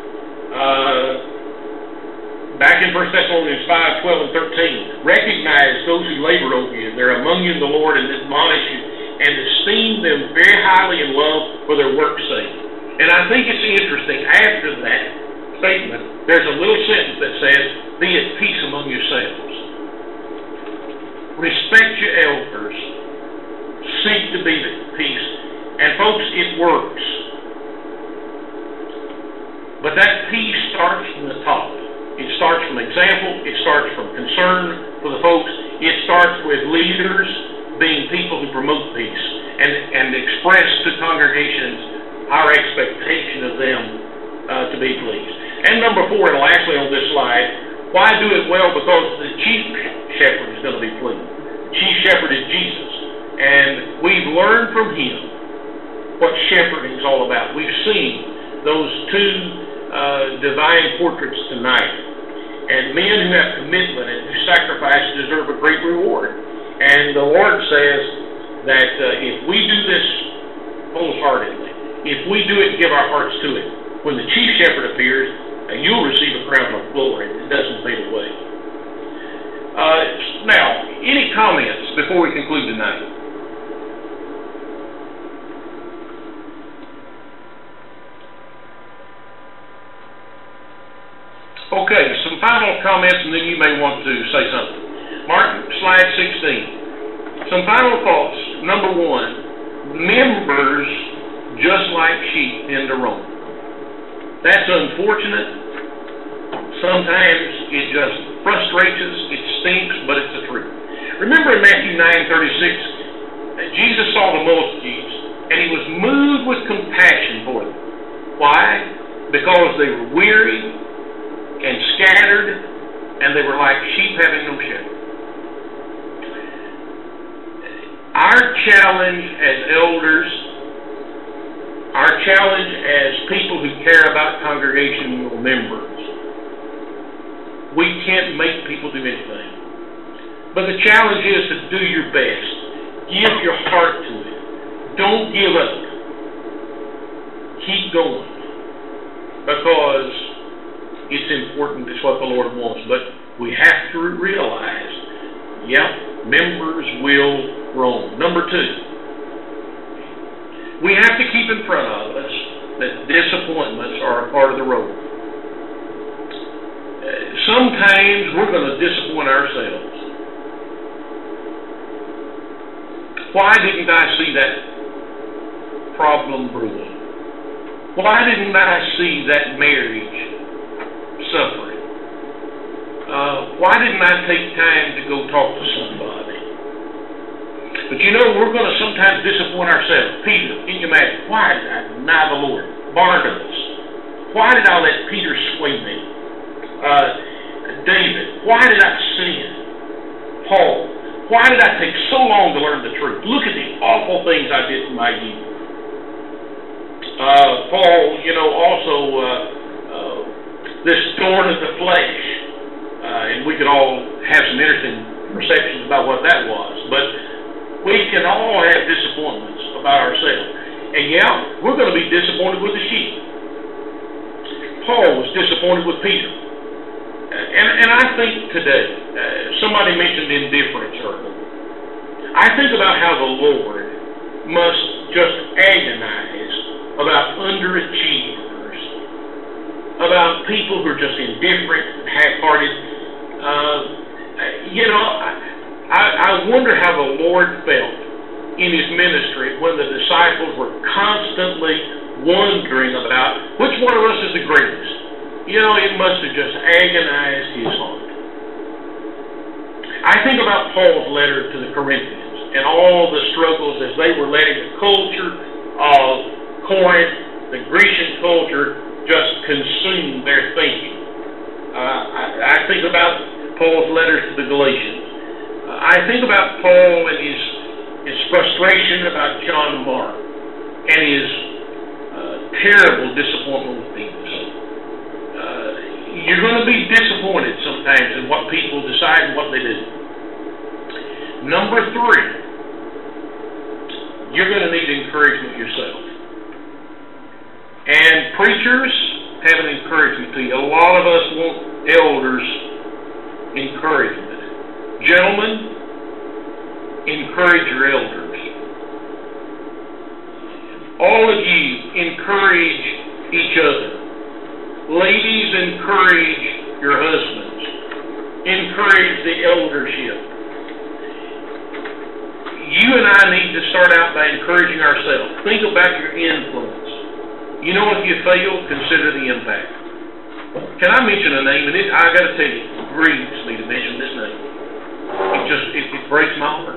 Back in 1 Thessalonians 5, 12, and 13, recognize those who labor over you. They're among you in the Lord, and admonish you, and esteem them very highly in love for their work's sake. And I think it's interesting, after that, statement, there's a little sentence that says, be at peace among yourselves. Respect your elders. Seek to be at peace. And folks, it works. But that peace starts from the top. It starts from example. It starts from concern for the folks. It starts with leaders being people who promote peace and express to congregations our expectation of them to be pleased. And number 4, and lastly on this slide, why do it well? Because the chief shepherd is going to be pleased. The chief shepherd is Jesus. And we've learned from him what shepherding is all about. We've seen those 2 divine portraits tonight. And men who have commitment and who sacrifice deserve a great reward. And the Lord says that if we do this wholeheartedly, if we do it and give our hearts to it, when the chief shepherd appears, you'll receive a crown of glory. It doesn't fade away. Now, any comments before we conclude tonight? Okay, some final comments, and then you may want to say something. Mark, slide 16. Some final thoughts. Number 1, members, just like sheep, tend to roam. That's unfortunate. Sometimes it just frustrates us, it stinks, but it's the truth. Remember in Matthew 9:36, Jesus saw the multitudes, and he was moved with compassion for them. Why? Because they were weary and scattered, and they were like sheep having no shepherd. Our challenge as elders, our challenge as people who care about congregational members, we can't make people do anything. But the challenge is to do your best. Give your heart to it. Don't give up. Keep going. Because it's important. It's what the Lord wants. But we have to realize, members will roam. Number 2, we have to keep in front of us that disappointments are a part of the road. Sometimes we're going to disappoint ourselves. Why didn't I see that problem brewing? Why didn't I see that marriage suffering? Why didn't I take time to go talk to somebody? But we're going to sometimes disappoint ourselves. Peter, can you imagine? Why did I deny the Lord? Barnabas, why did I let Peter sway me? David, why did I sin? Paul, why did I take so long to learn the truth? Look at the awful things I did in my youth. Paul, also this thorn of the flesh. And we could all have some interesting perceptions about what that was. But we can all have disappointments about ourselves. And we're going to be disappointed with the sheep. Paul was disappointed with Peter. And I think today, somebody mentioned indifference earlier. I think about how the Lord must just agonize about underachievers, about people who are just indifferent, half-hearted. I wonder how the Lord felt in his ministry when the disciples were constantly wondering about which one of us is the greatest. It must have just agonized his heart. I think about Paul's letter to the Corinthians and all the struggles as they were letting the culture of Corinth, the Grecian culture, just consume their thinking. I think about Paul's letters to the Galatians. I think about Paul and his frustration about John Mark and his terrible disappointment with Demas. You're going to be disappointed sometimes in what people decide and what they do. Number 3, you're going to need encouragement yourself. And preachers have an encouragement to you. A lot of us want elders' encouragement. Gentlemen, encourage your elders. All of you, encourage each other. Ladies, encourage your husbands. Encourage the eldership. You and I need to start out by encouraging ourselves. Think about your influence. You know, if you fail, consider the impact. Can I mention a name? And I got to tell you, it grieves me to mention this name. It breaks my heart.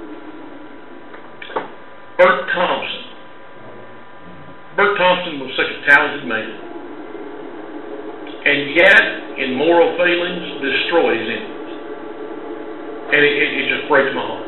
Bert Thompson. Bert Thompson was such a talented man, and yet, in moral failings, destroys influence. And it just breaks my heart.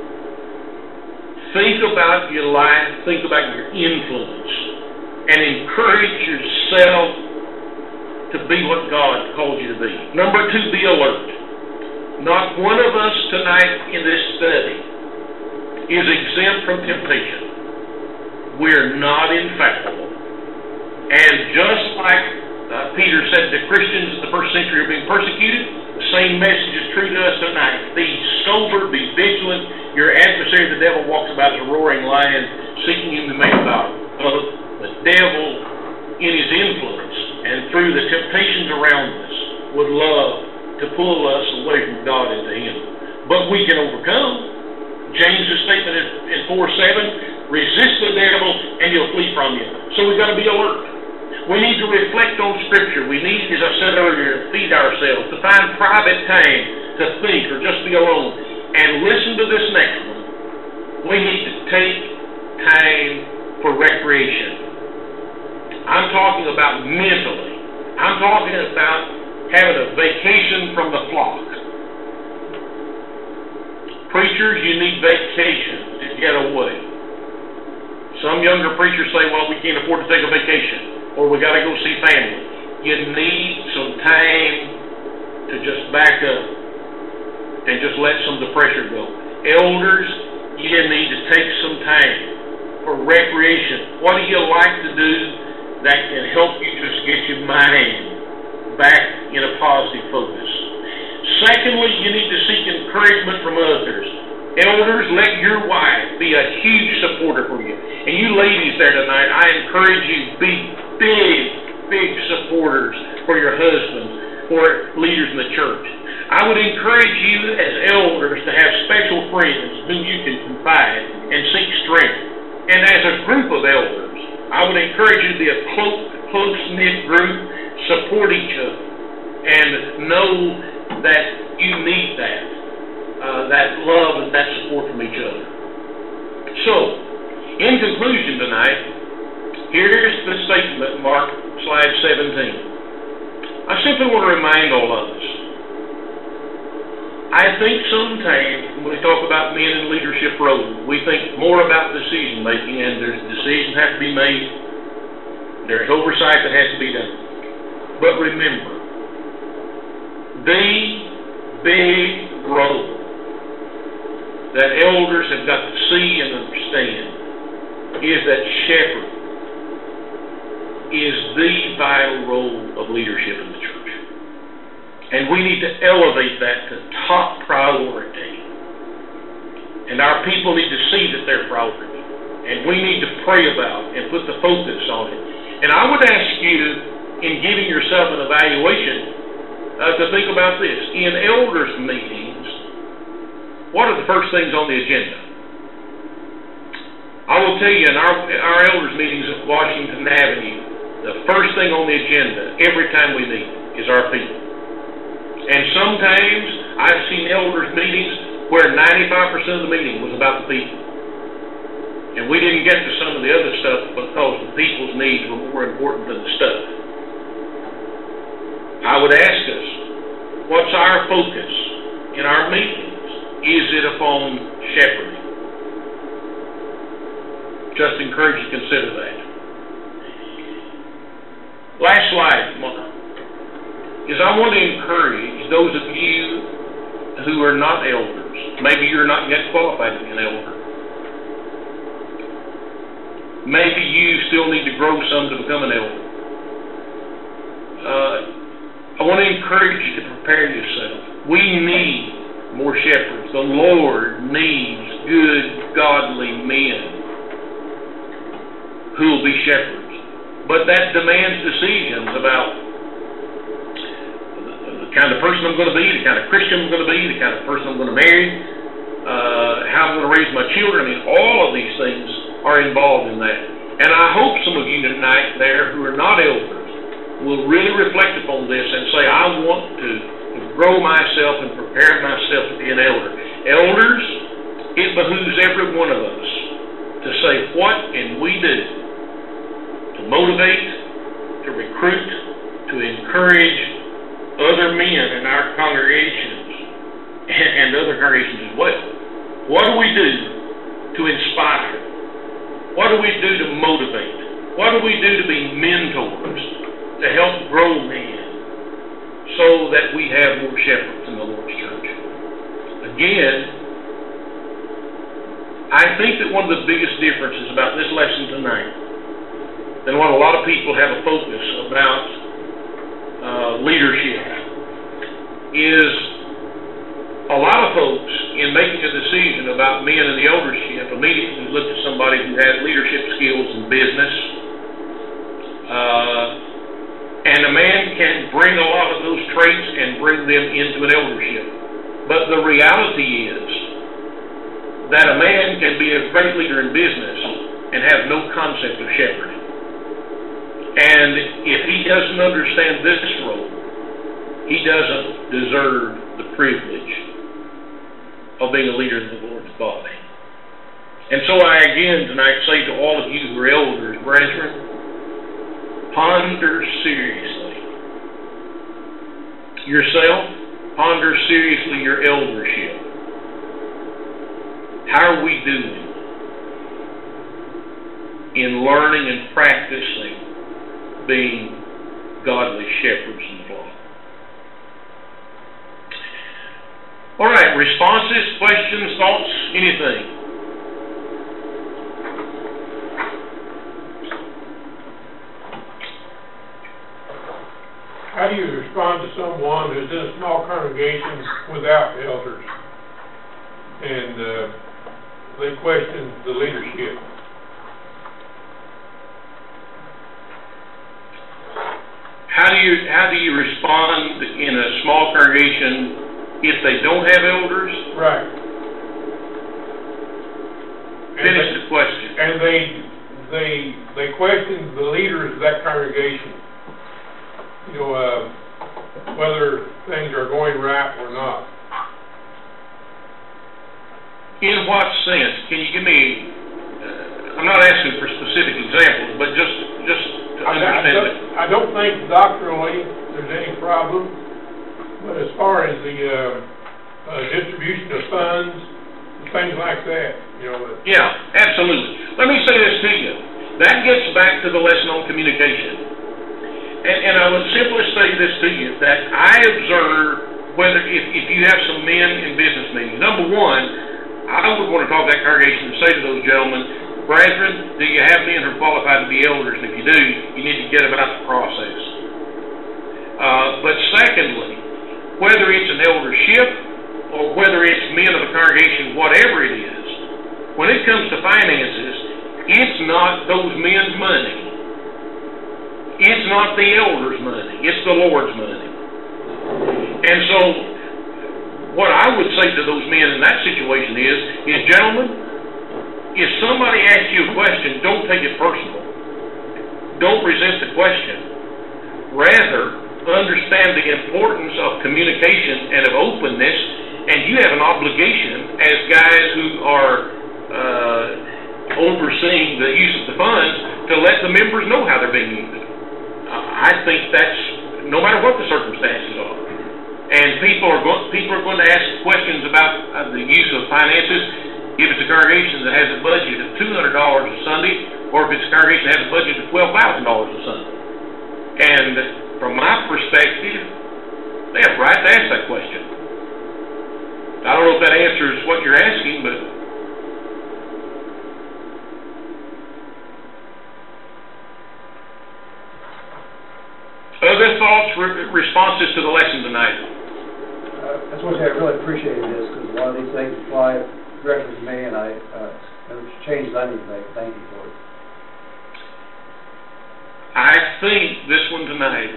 Think about your life, think about your influence, and encourage yourself to be what God called you to be. Number 2, be alert. Not one of us tonight in this study is exempt from temptation. We're not infallible. And just like Peter said to Christians in the first century are being persecuted, the same message is true to us tonight. Be sober, be vigilant. Your adversary, the devil, walks about as a roaring lion, seeking whom he may devour. The devil, in his influence and through the temptations around us, would love to pull us away from God into him. But we can overcome. James' statement in 4:7, resist the devil and he'll flee from you. So we've got to be alert. We need to reflect on Scripture. We need, as I said earlier, to feed ourselves, to find private time to think or just be alone. And listen to this next one. We need to take time for recreation. I'm talking about mentally. I'm talking about having a vacation from the flock. Preachers, you need vacation to get away. Some younger preachers say, well, we can't afford to take a vacation, or we got to go see family. You need some time to just back up and just let some of the pressure go. Elders, you need to take some time for recreation. What do you like to do that can help you just get your mind back in a positive focus? Secondly, you need to seek encouragement from others. Elders, let your wife be a huge supporter for you. And you ladies there tonight, I encourage you, be big supporters for your husbands, for leaders in the church. I would encourage you as elders to have special friends whom you can confide and seek strength. And as a group of elders, I would encourage you to be a close-knit group, support each other, and know that you need that love and that support from each other. So, in conclusion tonight, here's the statement, Mark slide 17. I simply want to remind all of us, I think sometimes when we talk about men in leadership roles, we think more about decision making, and there's decisions have to be made. There's oversight that has to be done. But remember, the big role that elders have got to see and understand is that shepherd is the vital role of leadership in the church. And we need to elevate that to top priority. And our people need to see that they're priority. And we need to pray about and put the focus on it. And I would ask you, in giving yourself an evaluation, to think about this. In elders' meetings, what are the first things on the agenda? I will tell you, in our elders' meetings at Washington Avenue, the first thing on the agenda, every time we meet, is our people. And sometimes I've seen elders' meetings where 95% of the meeting was about the people. And we didn't get to some of the other stuff because the people's needs were more important than the stuff. I would ask us, what's our focus in our meetings? Is it upon shepherding? Just encourage you to consider that. Last slide, Mark, is I want to encourage those of you who are not elders. Maybe you're not yet qualified to be an elder. Maybe you still need to grow some to become an elder. I want to encourage you to prepare yourself. We need more shepherds. The Lord needs good, godly men who will be shepherds. but that demands decisions about the kind of person I'm going to be, the kind of Christian I'm going to be, the kind of person I'm going to marry, how I'm going to raise my children. I mean, all of these things are involved in that. And I hope some of you tonight there who are not elders will really reflect upon this and say, I want to grow myself and prepare myself to be an elder. Elders, it behooves every one of us to say, what can we do to motivate, to recruit, to encourage other men in our congregations and other congregations as well? What do we do to inspire? What do we do to motivate? What do we do to be mentors, to help grow men so that we have more shepherds in the Lord's church? Again, I think that one of the biggest differences about this lesson tonight than what a lot of people have a focus about leadership is a lot of folks in making a decision about men in the eldership immediately look at somebody who has leadership skills in business, and a man can bring a lot of those traits and bring them into an eldership. But the reality is that a man can be a great leader in business and have no concept of shepherding. And if he doesn't understand this role, he doesn't deserve the privilege of being a leader in the Lord's body. And so I again tonight say to all of you who are elders, brethren, ponder seriously yourself, ponder seriously your eldership. How are we doing in learning and practicing being godly shepherds in the flock? All right, responses, questions, thoughts, anything? How do you respond to someone who's in a small congregation without elders and they question the leadership? How do you respond in a small congregation if they don't have elders? Right. Finish the question. And they question the leaders of that congregation. You know, whether things are going right or not. In what sense? Can you give me? I'm not asking for specific examples, but just to understand it. I don't think doctrinally there's any problem, but as far as the distribution of funds, things like that, you know. Yeah, absolutely. Let me say this to you. That gets back to the lesson on communication. And I would simply say this to you, that I observe whether if you have some men in business meetings, number one, I would want to talk to that congregation and say to those gentlemen, brethren, do you have men who are qualified to be elders? And if you do, you need to get about the process. But secondly, whether it's an eldership or whether it's men of a congregation, whatever it is, when it comes to finances, it's not those men's money. It's not the elders' money. It's the Lord's money. And so, what I would say to those men in that situation is gentlemen, if somebody asks you a question, don't take it personal. Don't resent the question. Rather, understand the importance of communication and of openness, and you have an obligation as guys who are overseeing the use of the funds to let the members know how they're being used. I think that's no matter what the circumstances are. And people are going to ask questions about the use of finances if it's a congregation that has a budget of $200 a Sunday, or if it's a congregation that has a budget of $12,000 a Sunday. And from my perspective, they have a right to ask that question. I don't know if that answers what you're asking, but other thoughts, responses to the lesson tonight? I just want to say I really appreciated this, because a lot of these things apply directly to me, and there's changes I need to make. Thank you for it. I I think this one tonight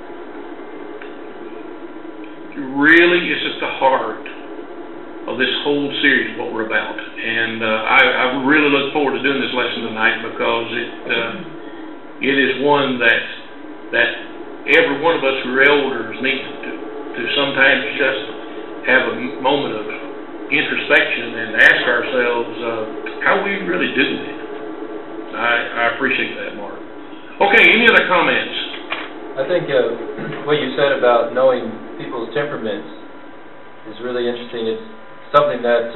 really is at the heart of this whole series, what we're about. And I really look forward to doing this lesson tonight, because it is one that every one of us who are elders need to sometimes just have a moment of introspection and ask ourselves, how are we really doing it? I appreciate that, Mark. Okay, any other comments? I think what you said about knowing people's temperaments is really interesting. It's something that,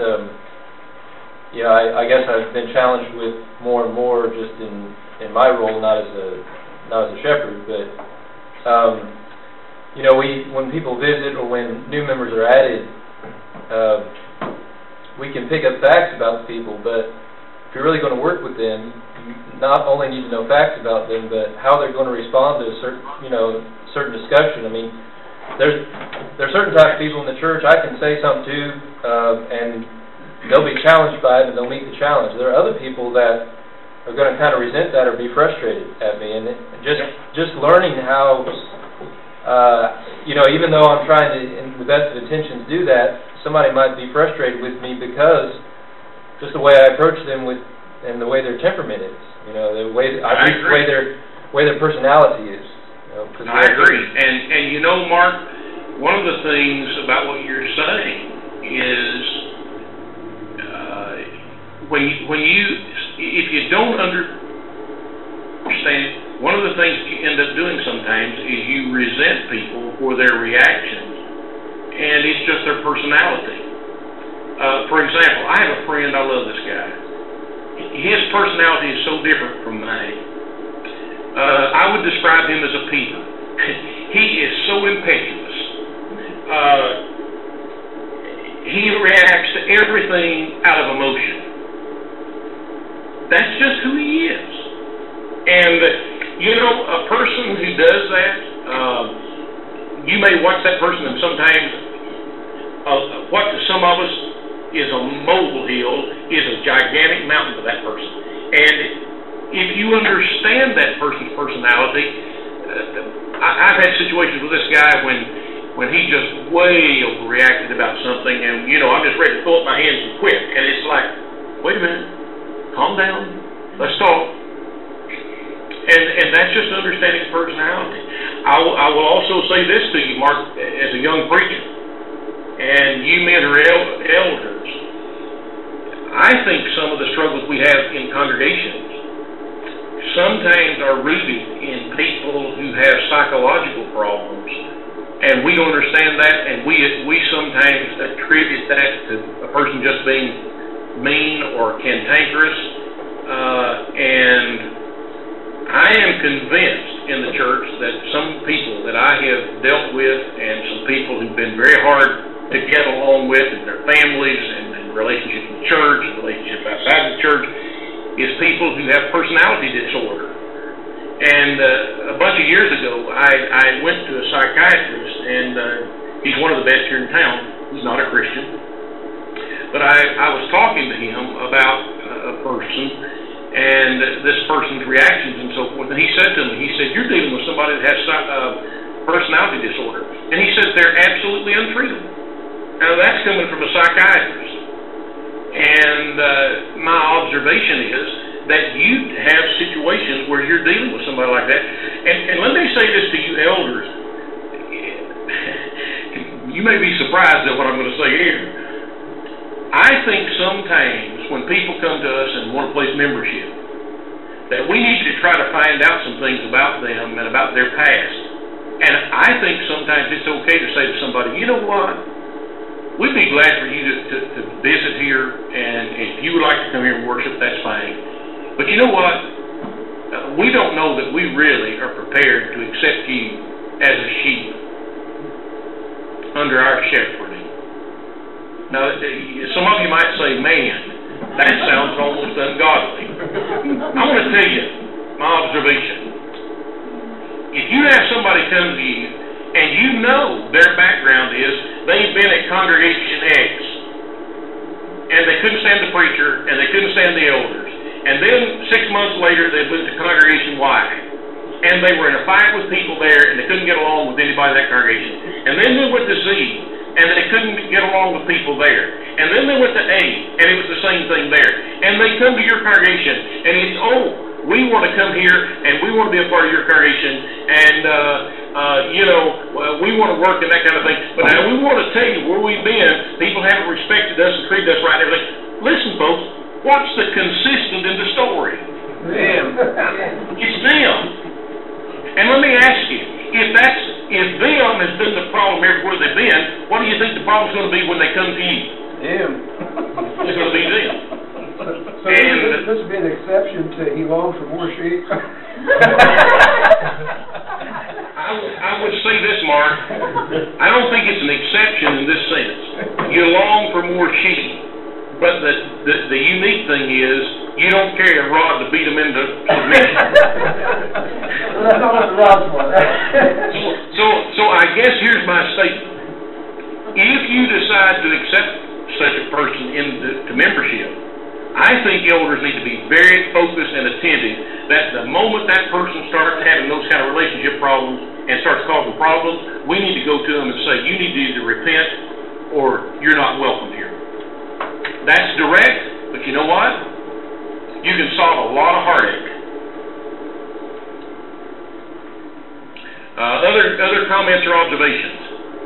I guess I've been challenged with more and more just in my role, not as a shepherd, but when people visit or when new members are added, we can pick up facts about the people, but if you're really going to work with them, you not only need to know facts about them, but how they're going to respond to a certain discussion. I mean, there are certain types of people in the church I can say something to, and they'll be challenged by it, and they'll meet the challenge. There are other people that are going to kind of resent that or be frustrated at me, and just learning how, even though I'm trying to, in the best of intentions, do that, somebody might be frustrated with me because just the way I approach them and the way their temperament is, the way their personality is. I agree, and Mark, one of the things about what you're saying is if you don't understand, one of the things you end up doing sometimes is you resent people for their reactions, and it's just their personality. For example, I have a friend, I love this guy. His personality is so different from mine. I would describe him as a Peter. He is so impetuous. He reacts to everything out of emotion. That's just who he is. And, a person who does that, you may watch that person, and sometimes what to some of us is a molehill is a gigantic mountain to that person. And if you understand that person's personality, I've had situations with this guy when he just way overreacted about something, and I'm just ready to throw up my hands and quit. And it's like, wait a minute, calm down, let's talk. And that's just understanding his personality. I will also say this to you, Mark, as a young preacher, and you men are elders. I think some of the struggles we have in congregations sometimes are rooted in people who have psychological problems, and we don't understand that, and we sometimes attribute that to a person just being mean or cantankerous, and I am convinced in the church that some people that I have dealt with, and some people who've been very hard to get along with in their families and relationships in the church and relationships outside the church, is people who have personality disorder. And a bunch of years ago, I went to a psychiatrist, and he's one of the best here in town. He's not a Christian. But I was talking to him about a person and this person's reactions and so forth, and he said to me, you're dealing with somebody that has personality disorder. And he said they're absolutely untreatable. Now that's coming from a psychiatrist. And my observation is that you have situations where you're dealing with somebody like that. And let me say this to you elders. You may be surprised at what I'm going to say here. I think sometimes when people come to us and want to place membership, that we need to try to find out some things about them and about their past. And I think sometimes it's okay to say to somebody, you know what, we'd be glad for you to visit here, and if you would like to come here and worship, that's fine. But you know what, we don't know that we really are prepared to accept you as a sheep under our shepherding. Now, some of you might say, man, that sounds almost ungodly. I want to tell you my observation. If you have somebody come to you and you know their background is they've been at Congregation X and they couldn't stand the preacher and they couldn't stand the elders, and then 6 months later they moved to Congregation Y, and they were in a fight with people there, and they couldn't get along with anybody in that congregation. And then they went to Z, and they couldn't get along with people there. And then they went to A, and it was the same thing there. And they come to your congregation, and it's, oh, we want to come here, and we want to be a part of your congregation, and, we want to work and that kind of thing. But now we want to tell you where we've been. People haven't respected us and treated us right and everything. Listen, folks, what's the consistent in the story? Them. It's them. And let me ask you, if them has been the problem everywhere they've been, what do you think the problem's going to be when they come to you? Them. It's going to be them. So this would be an exception to he longs for more sheep? I would say this, Mark. I don't think it's an exception in this sense. You long for more sheep, but the unique thing is you don't carry a rod to beat them into submission. Well, that's not what the rod's for. So I guess here's my statement. If you decide to accept such a person into membership, I think elders need to be very focused and attentive that the moment that person starts having those kind of relationship problems and starts causing problems, we need to go to them and say, you need to either repent or you're not welcome here. That's direct, but you know what? You can solve a lot of heartache. Other comments or observations?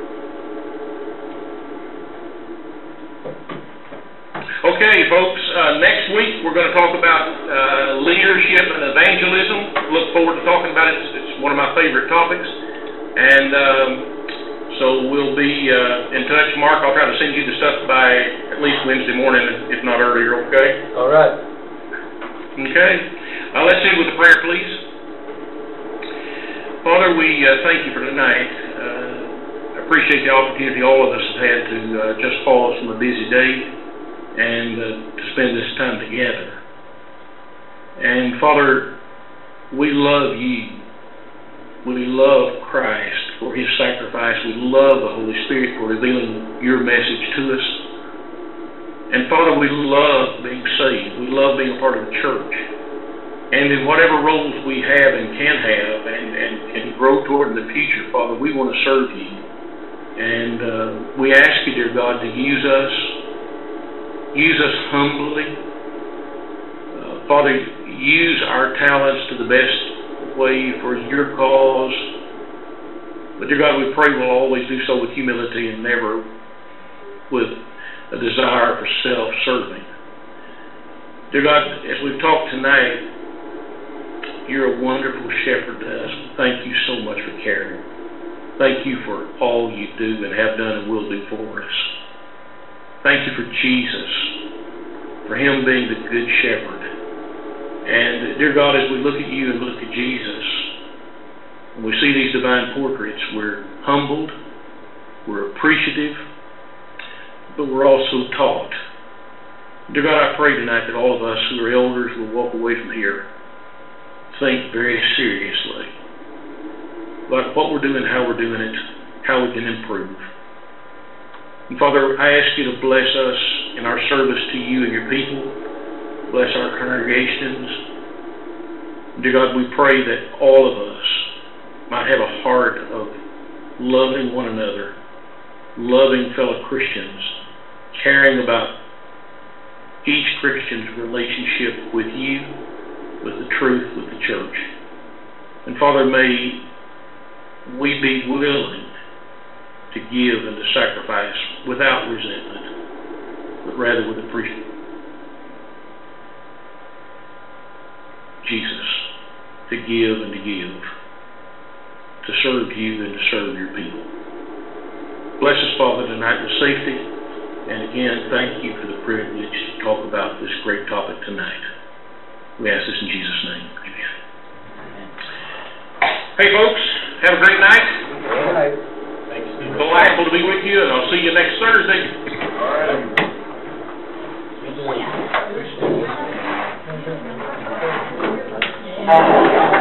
Okay, folks, next week we're going to talk about leadership and evangelism. Look forward to talking about it. It's one of my favorite topics. And so we'll be in touch. Mark, I'll try to send you the stuff by at least Wednesday morning, if not earlier, okay? All right. Okay. Let's end with a prayer, please. Father, we thank you for tonight. I appreciate the opportunity all of us have had to just pause from a busy day and to spend this time together. And Father, we love you. We love Christ for His sacrifice. We love the Holy Spirit for revealing your message to us. And Father, we love being saved. We love being a part of the church. And in whatever roles we have and can have and grow toward in the future, Father, we want to serve you. And we ask you, dear God, to use us. Use us humbly. Father, use our talents to the best way for your cause. But dear God, we pray we'll always do so with humility and never with a desire for self-serving. Dear God, as we've talked tonight, you're a wonderful shepherd to us. Thank you so much for caring. Thank you for all you do and have done and will do for us. Thank you for Jesus, for Him being the good shepherd. And dear God, as we look at you and look at Jesus, when we see these divine portraits, we're humbled, we're appreciative, but we're also taught. Dear God, I pray tonight that all of us who are elders will walk away from here, think very seriously about what we're doing, how we're doing it, how we can improve. And Father, I ask you to bless us in our service to you and your people. Bless our congregations. Dear God, we pray that all of us might have a heart of loving one another, loving fellow Christians, caring about each Christian's relationship with you, with the truth, with the church. And Father, may we be willing to give and to sacrifice without resentment, but rather with appreciation. Jesus, to give and to give, to serve you and to serve your people. Bless us, Father, tonight with safety, and again, thank you for the privilege to talk about this great topic tonight. We ask this in Jesus' name. Amen. Hey, folks, have a great night. Good night. Delightful to be with you, and I'll see you next Thursday. All right.